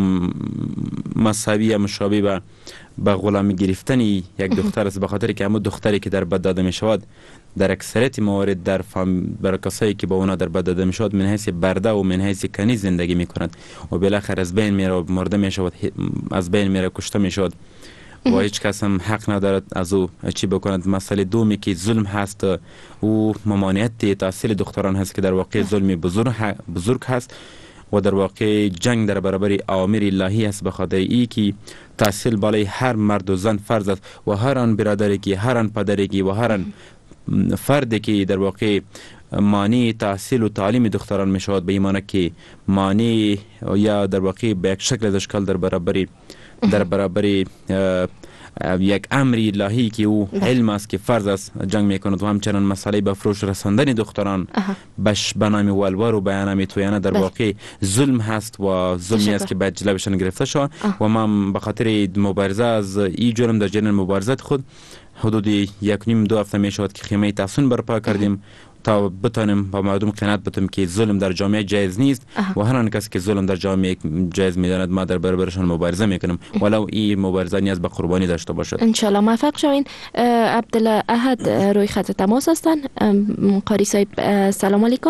مساوی مشابه به غلامی گرفتن یک دختر است، به خاطر که همون دختری که در بد داده می شود در اکثریت موارد در بر کسایی که با اونا در بد داده می شود من حیث برده و من حیث کنیز زندگی می کند و بالاخره از بین میره و مرده می شود، از بین میره، کشته می شود و هیچ کس هم حق ندارد از او چی بکند. مسئله دومی که ظلم هست و ممانعت تحصیل دختران هست که در واقع ظلم بزرگ هست و در واقع جنگ در برابر اوامر الهی است، به خاطر ای که تحصیل بالای هر مرد و زن فرض است و هر آن برادری که هر آن پدری که و هر آن فردی که در واقع مانع تحصیل و تعلیم دختران می شود به ایمانه که مانع یا در واقع به یک شکل از اشکال در برابر یک امر الهی که او علم است که فرض است جنگ میکند و همچنان مسئله به فروش رساندن دختران به نام ولور و به نام تویانه در واقع ظلم هست و ظلمی است که باید جلوشان گرفته شود و ما به خاطر مبارزه از این جرم در جریان مبارزات خود حدود 1.5-2 هفته می شود که خیمه تحصن برپا کردیم تا بتانیم با مردم قناعت بدیم که ظلم در جامعه جایز نیست و هر آن کسی که ظلم در جامعه جایز می‌داند ما در برابرشان مبارزه میکنیم ولو این مبارزه نیاز به قربانی داشته باشد. ان شاء الله موفق شوین. عبدالاحد روی خط تماس هستن. قاری صاحب سلام علیکم.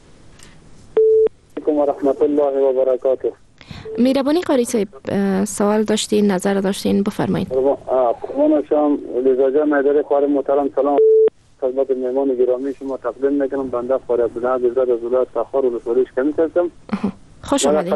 علیکم و رحمت الله و برکاته. میربانی قاری صاحب سوال داشتین، نظر داشتین، بفرمایید. قربان شما لزاجه مدار خوار محترم سلام خدمت مهمان گرامی شما تقدیم میکنم. بنده فارغ الدین عزیزاد از ولایت تخار ولسوالی شکنی هستم. خوش آمدید.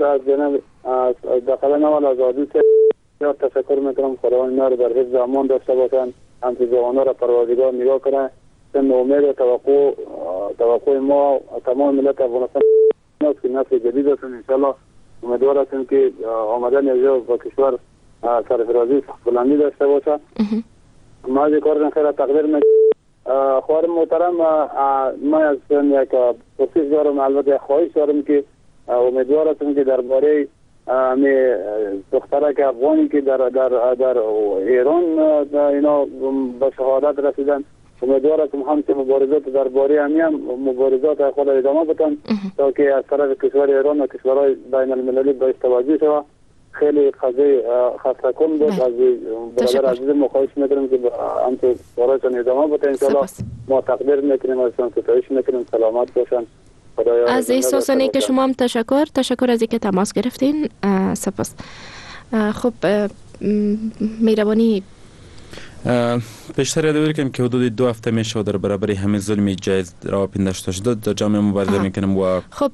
داخل نوال از عادی یاد تشکر میکنم خداوند اینا رو در حفظ امان داشته باشن، همچنین جوانان را پروردگار نگاه کنه. سن امید و توقع ما تمام ملت افغانستان است که نسل جدید هستن. انشالله امیدوار هستیم که آمدن اینجا با کشور سرفرازی بلندی داشته باشه. ما از کار خیر تقدیر میکنم. خواهر محترم ما از یک پرسش دارم، البته خواهش دارم که امیدوار هستم که درباره دختره که افغانی که در ایران اینا به شهادت رسیدن، امیدوار هستم همچنین مبارزات درباره هم مبارزات خود ادامه بدن تا که از طرف کشور ایران و کشورهای بین المللی بهش توجه شود. خیلی قضیه خسته کن بود. از برادر عزیز مخواهش میکنم که همچنین کارایشان ادامه بده. انشاءالله ما تقدیر میکنیم ازشان ستایش میکنیم. سلامت باشن. از احساس نیک شما هم تشکر از اینکه تماس گرفتین. سپاس. خب مهربانی بیشتر یاد کنم که حدود 2 هفته میشه در برابر همه ظلم جایز راه پینداشته شده در جامعه مبارزه میکنم و خب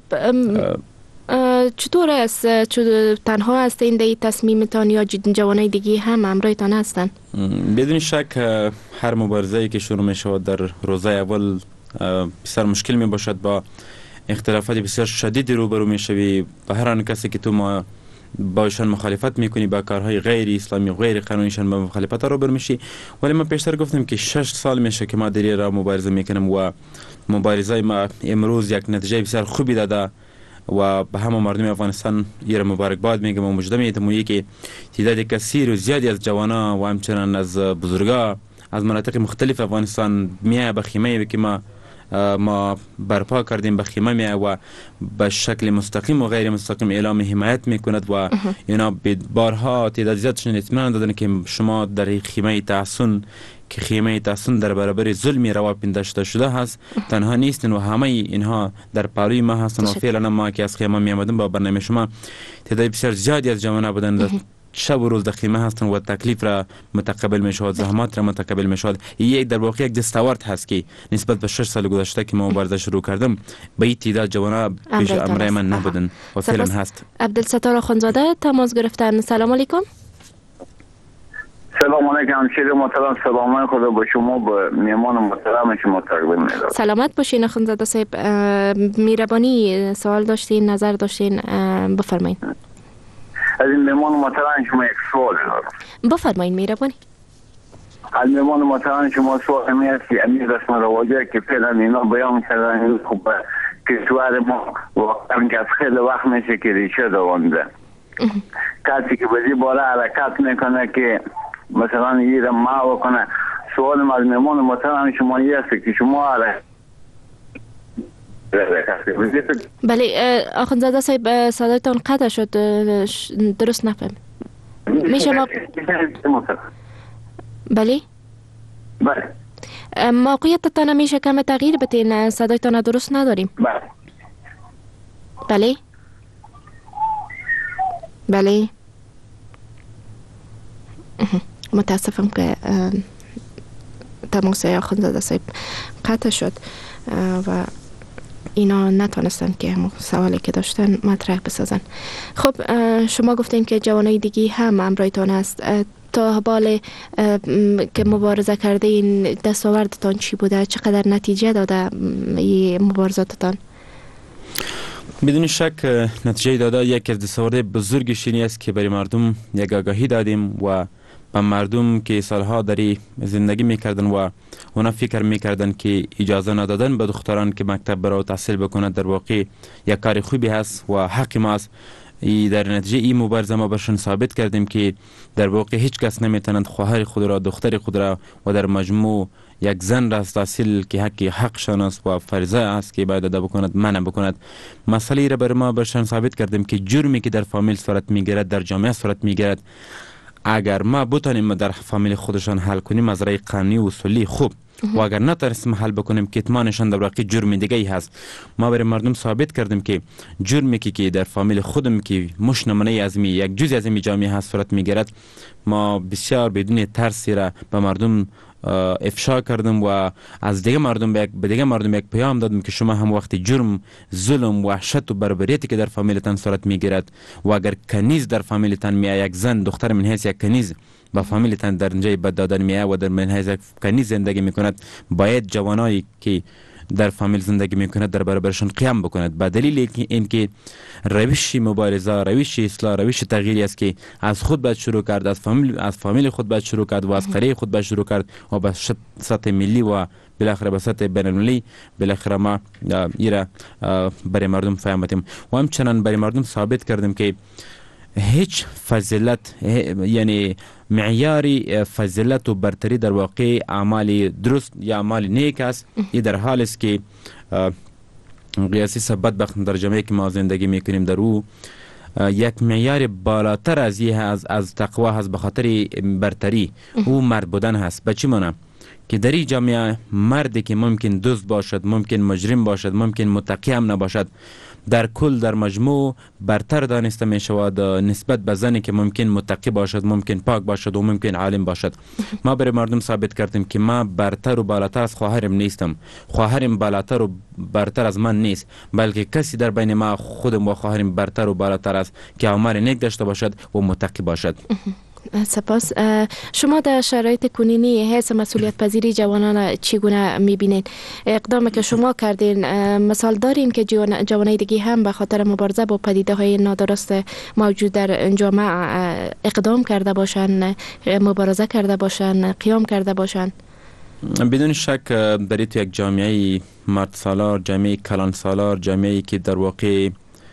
چطور است؟ تنها هستین در این تصمیمتان یا جوانای دیگه هم همراهتان هستن؟ بدون شک هر مبارزه‌ای که شروع میشه در روزه اول بسیار مشکل می باشد، با اختلافات بسیار شدید روبرو میشوی. به هر آن کسی که تو ما باشن مخالفت میکنی، با کارهای غیر اسلامی و غیر قانونیشان با مخالفت روبرو میشی. ولی من پیشتر گفتم که 6 سال میشه که ما در این راه مبارزه میکنم و مبارزه ما امروز یک نتیجه بسیار خوبی داده و به همه مردم افغانستان یه مبارکباد میگم و مجده میتم که تعداد کثیر و زیادی از جوانا و همچنان از بزرگا از مناطق مختلف افغانستان میای به خیمه که ما برپا کردیم، به خیمه میای و به شکل مستقیم و غیر مستقیم اعلام حمایت میکند و اینا بارها تعداد زیادشون اطمینان دادن که شما در خیمه تحسن که خیمه تحسن در برابر ظلمی روا پینداشته شده هست تنها نیستن و همه اینها در پالوی ما هستن و فعلا ما که از خیمه می آمدیم با برنامه شما تعداد بسیار زیادی از جوانان بودن شب و روز در خیمه هستن و تکلیف را متقبل می شود، زحمات را متقبل می شود. یک در واقع یک دستاورد هست که نسبت به 6 سال گذشته که ما مبارزه شروع کردم به این تعداد جوانان پیش امرای من نبودن و فعلا هست. عبدالستار آخوندزاده تماس گرفتن. سلام علیکم. سلام علیکم شیر محترم، سلام خدا با شما، با میهمان محترم شما تقدیم می‌کنم. سلامت باشین آخوندزاده صاحب. مهربانی سوال داشتین، نظر داشتین، بفرمایید. از این میهمان محترم شما یک سوال دارم. بفرمایید مهربانی. از میهمان محترم شما سوال میاد که امیر رسم رواجه که فعلا اینا بیان کردن خوب کشور ما واقعا که از خیلی وقت میشه که ریشه دوانده. کسی که بزی بالا حرکت میکنه که مثلا یه را ما بکنه. سوال از میهمان محترم شما یه است که شما بله آخوندزاده صاحب صدایتان قطع شد، درست نفهم. میشه ما بله موقعیتتان میشه کم تغییر بتین، صدایتان درست نداریم. بله بله متاسفم که تماس آخوندزاده صاحب قطع شد و اینا نتونستن که همون سوالی که داشتن مطرح بسازن. خب شما گفتین که جوانای دیگی هم همراهتان هست. تا بال که مبارزه کرده این دستاوردتان چی بوده؟ چقدر نتیجه داده این مبارزاتتان؟ بدون شک نتیجه داده یکی از دستاورد بزرگش این است که برای مردم یک آگاهی دادیم و به مردم که سالها داری زندگی میکردن و اونا فکر میکردن که اجازه ندادن به دختران که مکتب برای تحصیل بکنند در واقع یک کار خوبی هست و حق ما است. در نتیجه این مبارزه ما برشان ثابت کردیم که در واقع هیچ کس نمیتواند خواهر خود را، دختر خود را و در مجموع یک زن را از تحصیل که حقشان است و فریضه است که باید ادا بکند منع بکند. مسئله را بر ما برشان ثابت کردیم که جرمی که در فامیل صورت میگیرد در جامعه صورت میگیرد اگر ما بتانیم در فامیل خودشان حل کنیم از رای قانونی و اصولی خوب و اگر نتونستیم حل بکنیم کتمانشان در واقع جرم دیگه ای هست. ما برای مردم ثابت کردیم که جرمی که در فامیل خودم که مش نمونه از یک جزء از این جامعه هست صورت میگیرد ما بسیار بدون ترسی را به مردم افشا کردم و از دیگه مردم به دیگه مردم یک پیام دادم که شما هم وقتی جرم، ظلم، وحشت و بربریتی که در فامیلتان صورت میگیرد و اگر کنیز در فامیلتان میاد، یک زن دختر من حیث یک کنیز با فامیلتان در اینجای بد دادن میاد و در من حیث یک کنیز زندگی میکند، باید جوانایی که در فامیل زندگی میکند در برابرشون قیام بکند. به دلیل اینکه روش مبارزه، روش اصلاح، روش تغییری است که از خود باید شروع کرد، از فامیل خود باید شروع کرد و از قریه خود باید شروع کرد و به سطح ملی و بالاخره به سطح بین‌المللی بالاخره ما ایرا برای مردم فهمتیم و همچنان برای مردم ثابت کردیم که هیچ فضیلت، یعنی معیاری فضیلت و برتری در واقع اعمال درست یا اعمال نیک است. این در حال است که قیاسی سبت بدبخت در جامعه که ما زندگی میکنیم در او یک معیار بالاتر از این از تقوا هست به خاطر برتری او مرد بودن هست. به چی معنی؟ که در این جامعه مردی که ممکن دزد باشد، ممکن مجرم باشد، ممکن متقی هم نباشد، در کل در مجموع برتر دانسته می شود نسبت به زنی که ممکن متقی باشد، ممکن پاک باشد و ممکن عالم باشد. ما برای مردم ثابت کردیم که ما برتر و بالاتر از خواهرم نیستم، خواهرم بالاتر و برتر از من نیست، بلکه کسی در بین ما خودم و خواهرم برتر و بالاتر است که عمر نیک داشته باشد و متقی باشد. سپاس. شما در شرایط کنونی حیث مسئولیت پذیری جوانان چگونه میبینید؟ اقدامی که شما کردین مثال دارین که جوانای دیگه هم به خاطر مبارزه با پدیده های نادرست موجود در جامعه اقدام کرده باشن، مبارزه کرده باشن، قیام کرده باشن؟ بدون شک در تو یک جامعه مرد سالار، جامعه کلان سالار، جامعه که در واقع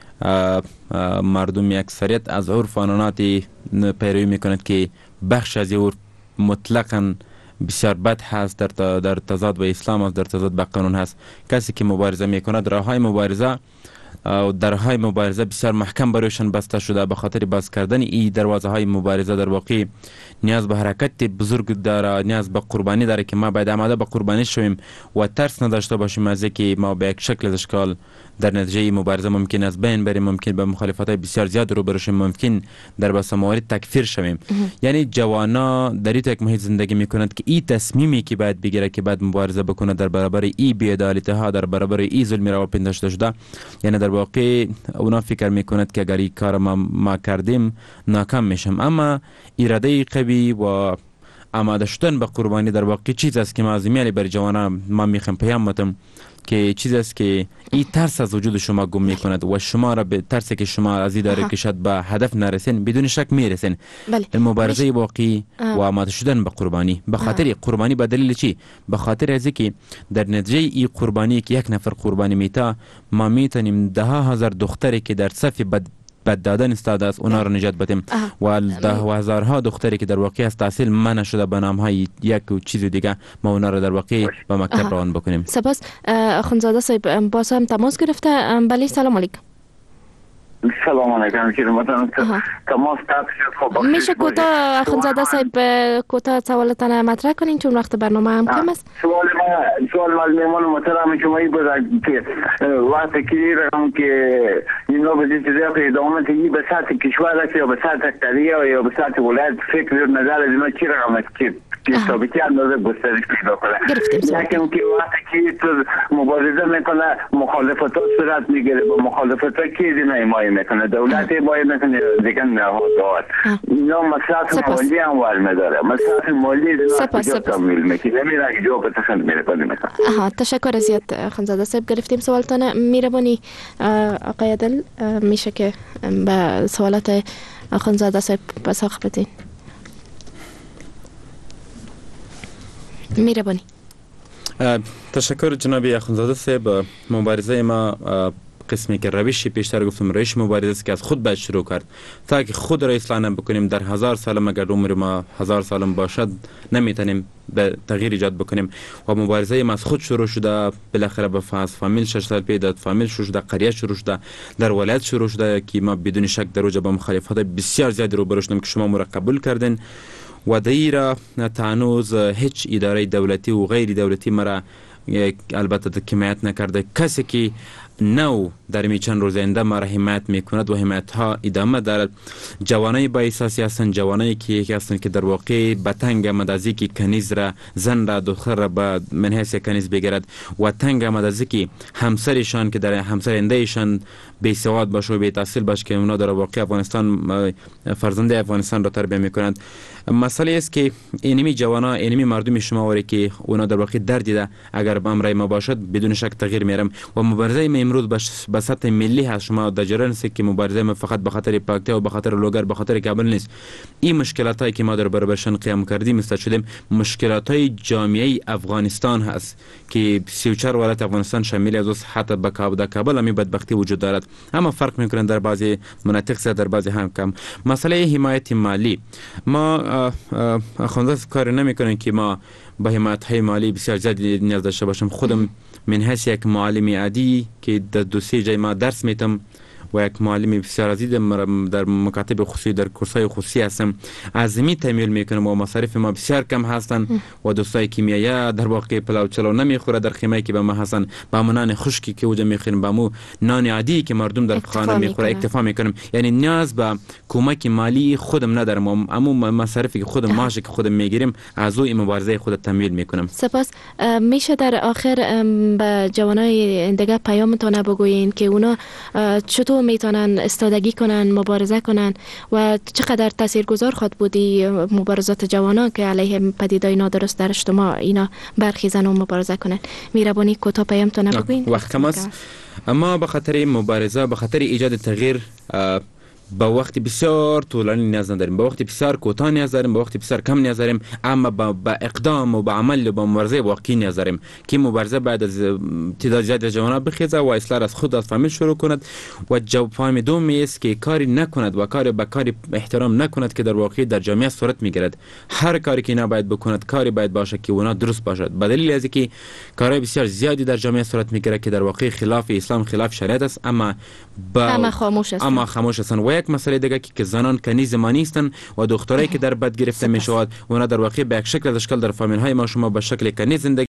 مردم اکثریت از عرف آناناتی پیروی میکند که بخش از عرف مطلقاً بسیار بد هست، در تضاد با اسلام است، در تضاد با قانون هست. کسی که مبارزه میکند راههای مبارزه و درهای مبارزه بسیار محکم برایشان بسته شده. به خاطر باز کردن این دروازه های مبارزه در واقع نیاز به حرکت بزرگ داره، نیاز به قربانی داره که ما باید آماده به قربانی شویم و ترس نداشته باشیم از اینکه ما به یک شکل از اشکال در نتیجه مبارزه ممکن از بین بریم، ممکن به مخالفت های بسیار زیاد رو برشیم، ممکن در بس موارد تکفیر شویم. یعنی جوانا در یک محیط زندگی میکنند که این تصمیمی که باید بگیره که باید مبارزه بکنه در برابر این بی‌عدالتی ها، در برابر این ظلم روا پنداشته شده، یعنی در واقع اونا فکر میکند که اگر این کار ما کردیم ناکام میشم. اما اراده قوی و آماده شدن به قربانی در واقع چیز است که معظمی برای جوانان ما میخوام پیام بدم که چیز است که این ترس از وجود شما گم میکند و شما را به ترسی که شما از این داره که شاید به هدف نرسین بدون شک میرسین. مبارزه واقعی و آماده شدن به قربانی. به خاطر قربانی به دلیل چی؟ به خاطر از اینکه در نتیجه این قربانی که یک نفر قربانی میتا ما میتونیم 10,000 دختری که در صف بد دادن استاد است اونا رو نجات بدیم و 10,000 دختری که در واقع از تحصیل منع شده به نام های یک و چیز دیگه ما اونا رو در واقع به مکتب روان بکنیم. سپاس. اخوندزاده صاحب باز هم تماس گرفته. بله سلام علیکم. سلام علیکم. تماس قطع شد. خب میشه کوتاه اخوندزاده صاحب کوتاه سوالتان مطرح کنین چون وقت برنامه هم کم است. سوال از میمان محترم شما این بود که وقتی که رقم که اینا به جدی ادامه تیجی به سطح کشور است یا به سطح قریه یا به سطح ولایت فکر نظر از اینا چی رقم است که ثابتی اندازه گسترش پیدا کنه. یکم که وقتی که تو مبارزه میکنه مخالفت ها صورت میگیره با مخالفت ها کی دینا حمایت میکنه، دولت حمایت میکنه دیگه نهادات. اینا مصلحت مالی هم ور میداره، مصلحت مالی دینا کجا تمویل میکنه میره که جواب تخند میره کنه مثلا. تشکر زیاد اخوندزاده صاحب. گرفتیم سوالتان. میربانی آقای عادل میشه که به سوالات اخوندزاده صاحب پاسخ بدین؟ میربانی. تشکر جناب اخوندزاده صاحب. مبارزه ما قسمی که روشی پیشتر گفتم روش مبارزه است که از خود باید شروع کرد تا که خود را اصلاح نبکنیم. در 1000 سال اگر عمر ما 1000 سالم باشد نمیتونیم به تغییر ایجاد بکنیم و مبارزه ما از خود شروع شده. بالاخره به فامیل 6 سال پیش فامیل شروع شده، قریه شروع شده، در ولایت شروع شده که ما بدون شک در اوج با مخالفت بسیار زیاد رو برشتیم که شما ما را قبول کردین و دیره تانوز هیچ اداره دولتی و غیر دولتی مرا البته حمایت نکرده. کسی که نو در می چند روز آینده ما را حمایت میکند و حمایت ها ادامه دارد. جوانای با احساسی هستند، جوانایی که هستند که در واقع به تنگ آمد از اینکه کنیز را زن را دختر را به من حیث کنیز بگیرد و تنگ آمد از اینکه همسرشان که در همسرندهشان بی سواد باشه و بی تحصیل باشه که اونا در واقع افغانستان فرزنده افغانستان را تربیت میکنند. مسئله است که اینمی جوانا اینمی مردم شما وری که اونا در واقع درد دیده اگر به امر ما باشد بدون شک تغییر میرم و مبارزه ما امروز به سطح ملی هست. شما در جریان است که مبارزه ما فقط به خاطر پاکتی و به خاطر لوگر به خاطر کابل نیست. این مشکلات هایی که ما در برابرشان قیام کردیم است شدیم مشکلات های جامعه افغانستان هست که 34 ولایت افغانستان شامل است. حتی به کابل هم بدبختی وجود دارد اما فرق میکنن در بعضی مناطق در بعضی هم کم. مسئله حمایت مالی ما اخوانده کار نمیکنن که ما با حمایت های مالی بسیار زیاد نیاز داشته باشم. خودم من حیث یک معلم عادی که در 2-3 جای ما درس میتم و یک معلم بسیار عزیز در مکاتب خصوصی در کورس‌های خصوصی هستم. از می تمویل میکنم و مصارف ما بسیار کم هستند و دوستای کیمیایی در واقع پلاو چلو نمیخوره در خیمه که به ما هستن، با نان خشکی که اونجا میخوریم، با مو نان عادی که مردم در خانه میخوره اکتفا میکنم. یعنی نیاز به کمک مالی خودم ندارم، اما مصارفی که خودم ماشه که خودم میگیریم از این مبارزه خود تمویل میکنم. سپاس. میشه در آخر به جوانای دیگه پیامتون بگویین که اونا چطور میتونن استادگی کنن، مبارزه کنن و چقدر تاثیرگذار خود بودی مبارزات جوانان که علیه پدیدهای نادرست در اجتماع اینا برخیزن و مبارزه کنن؟ میربانی کوتاه پیامتون بگویین. وقت کم است، اما به خاطر مبارزه، به خاطر ایجاد تغییر با وقت بسیار طولانی نیاز نداریم، با وقت بسیار کوتاه نیاز داریم، با وقت بسیار کم نیاز داریم، اما با اقدام و با عمل و با مبارزه واقعی نیاز داریم که مبارزه بعد از تعداد زیاد جوانان بخیزه و اصلاح از خود از فامیل شروع کند و فهم دوم است که کاری نکند و کاری به کاری احترام نکند که در واقع در جامعه صورت میگیرد. هر کاری که نباید بکند کاری باید باشه که اونا درست باشد، به دلیل از اینکه کارهای بسیار زیادی در جامعه صورت میگیره که در واقع خلاف اسلام، خلاف شریعت است، اما خاموش هستند. و یک مسئله دیگه که زنان کنی زمانی هستند و دخترایی که در بد گرفته میشود اونا در واقع به یک شکل از اشکال در فامیل های ما شما به شکل کنی زندگی